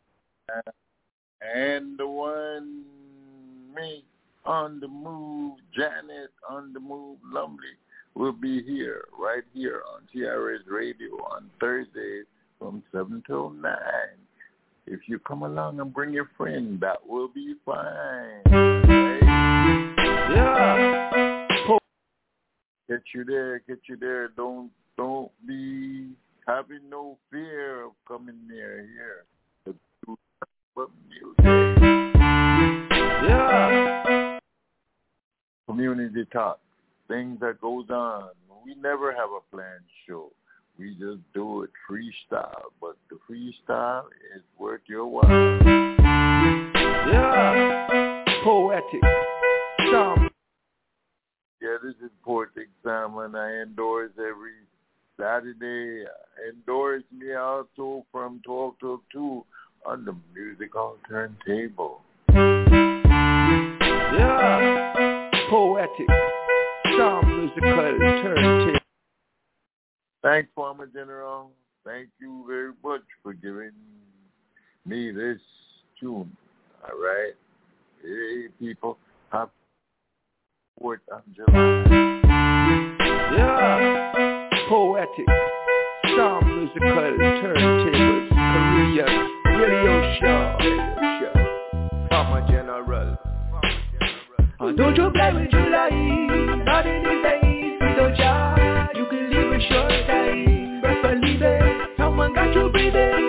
and the one, me, on the move, Janet, on the move, Lumley, will be here, right here on T R S Radio on Thursdays from seven till nine. If you come along and bring your friend, that will be fine. Right? Yeah. Get you there, get you there. Don't don't be having no fear of coming near here. Yeah. Community talk, things that goes on. We never have a planned show. We just do it freestyle, but the freestyle is worth your while. Yeah, poetic. Some. Yeah, this is Poetic Salmon. I endorse every Saturday. Endorse me also from twelve till two on the musical turntable. Yeah, poetic. Some musical turntable. Thanks, Farmer General. Thank you very much for giving me this tune. All right. Hey, people. Happy fourth of July. Yeah. Poetic. Some musical turntables. Korean radio show. show. Farmer General. And don't you play with July. Nothing is easy, don't you? You can live a short time. But believe it, someone got you breathing.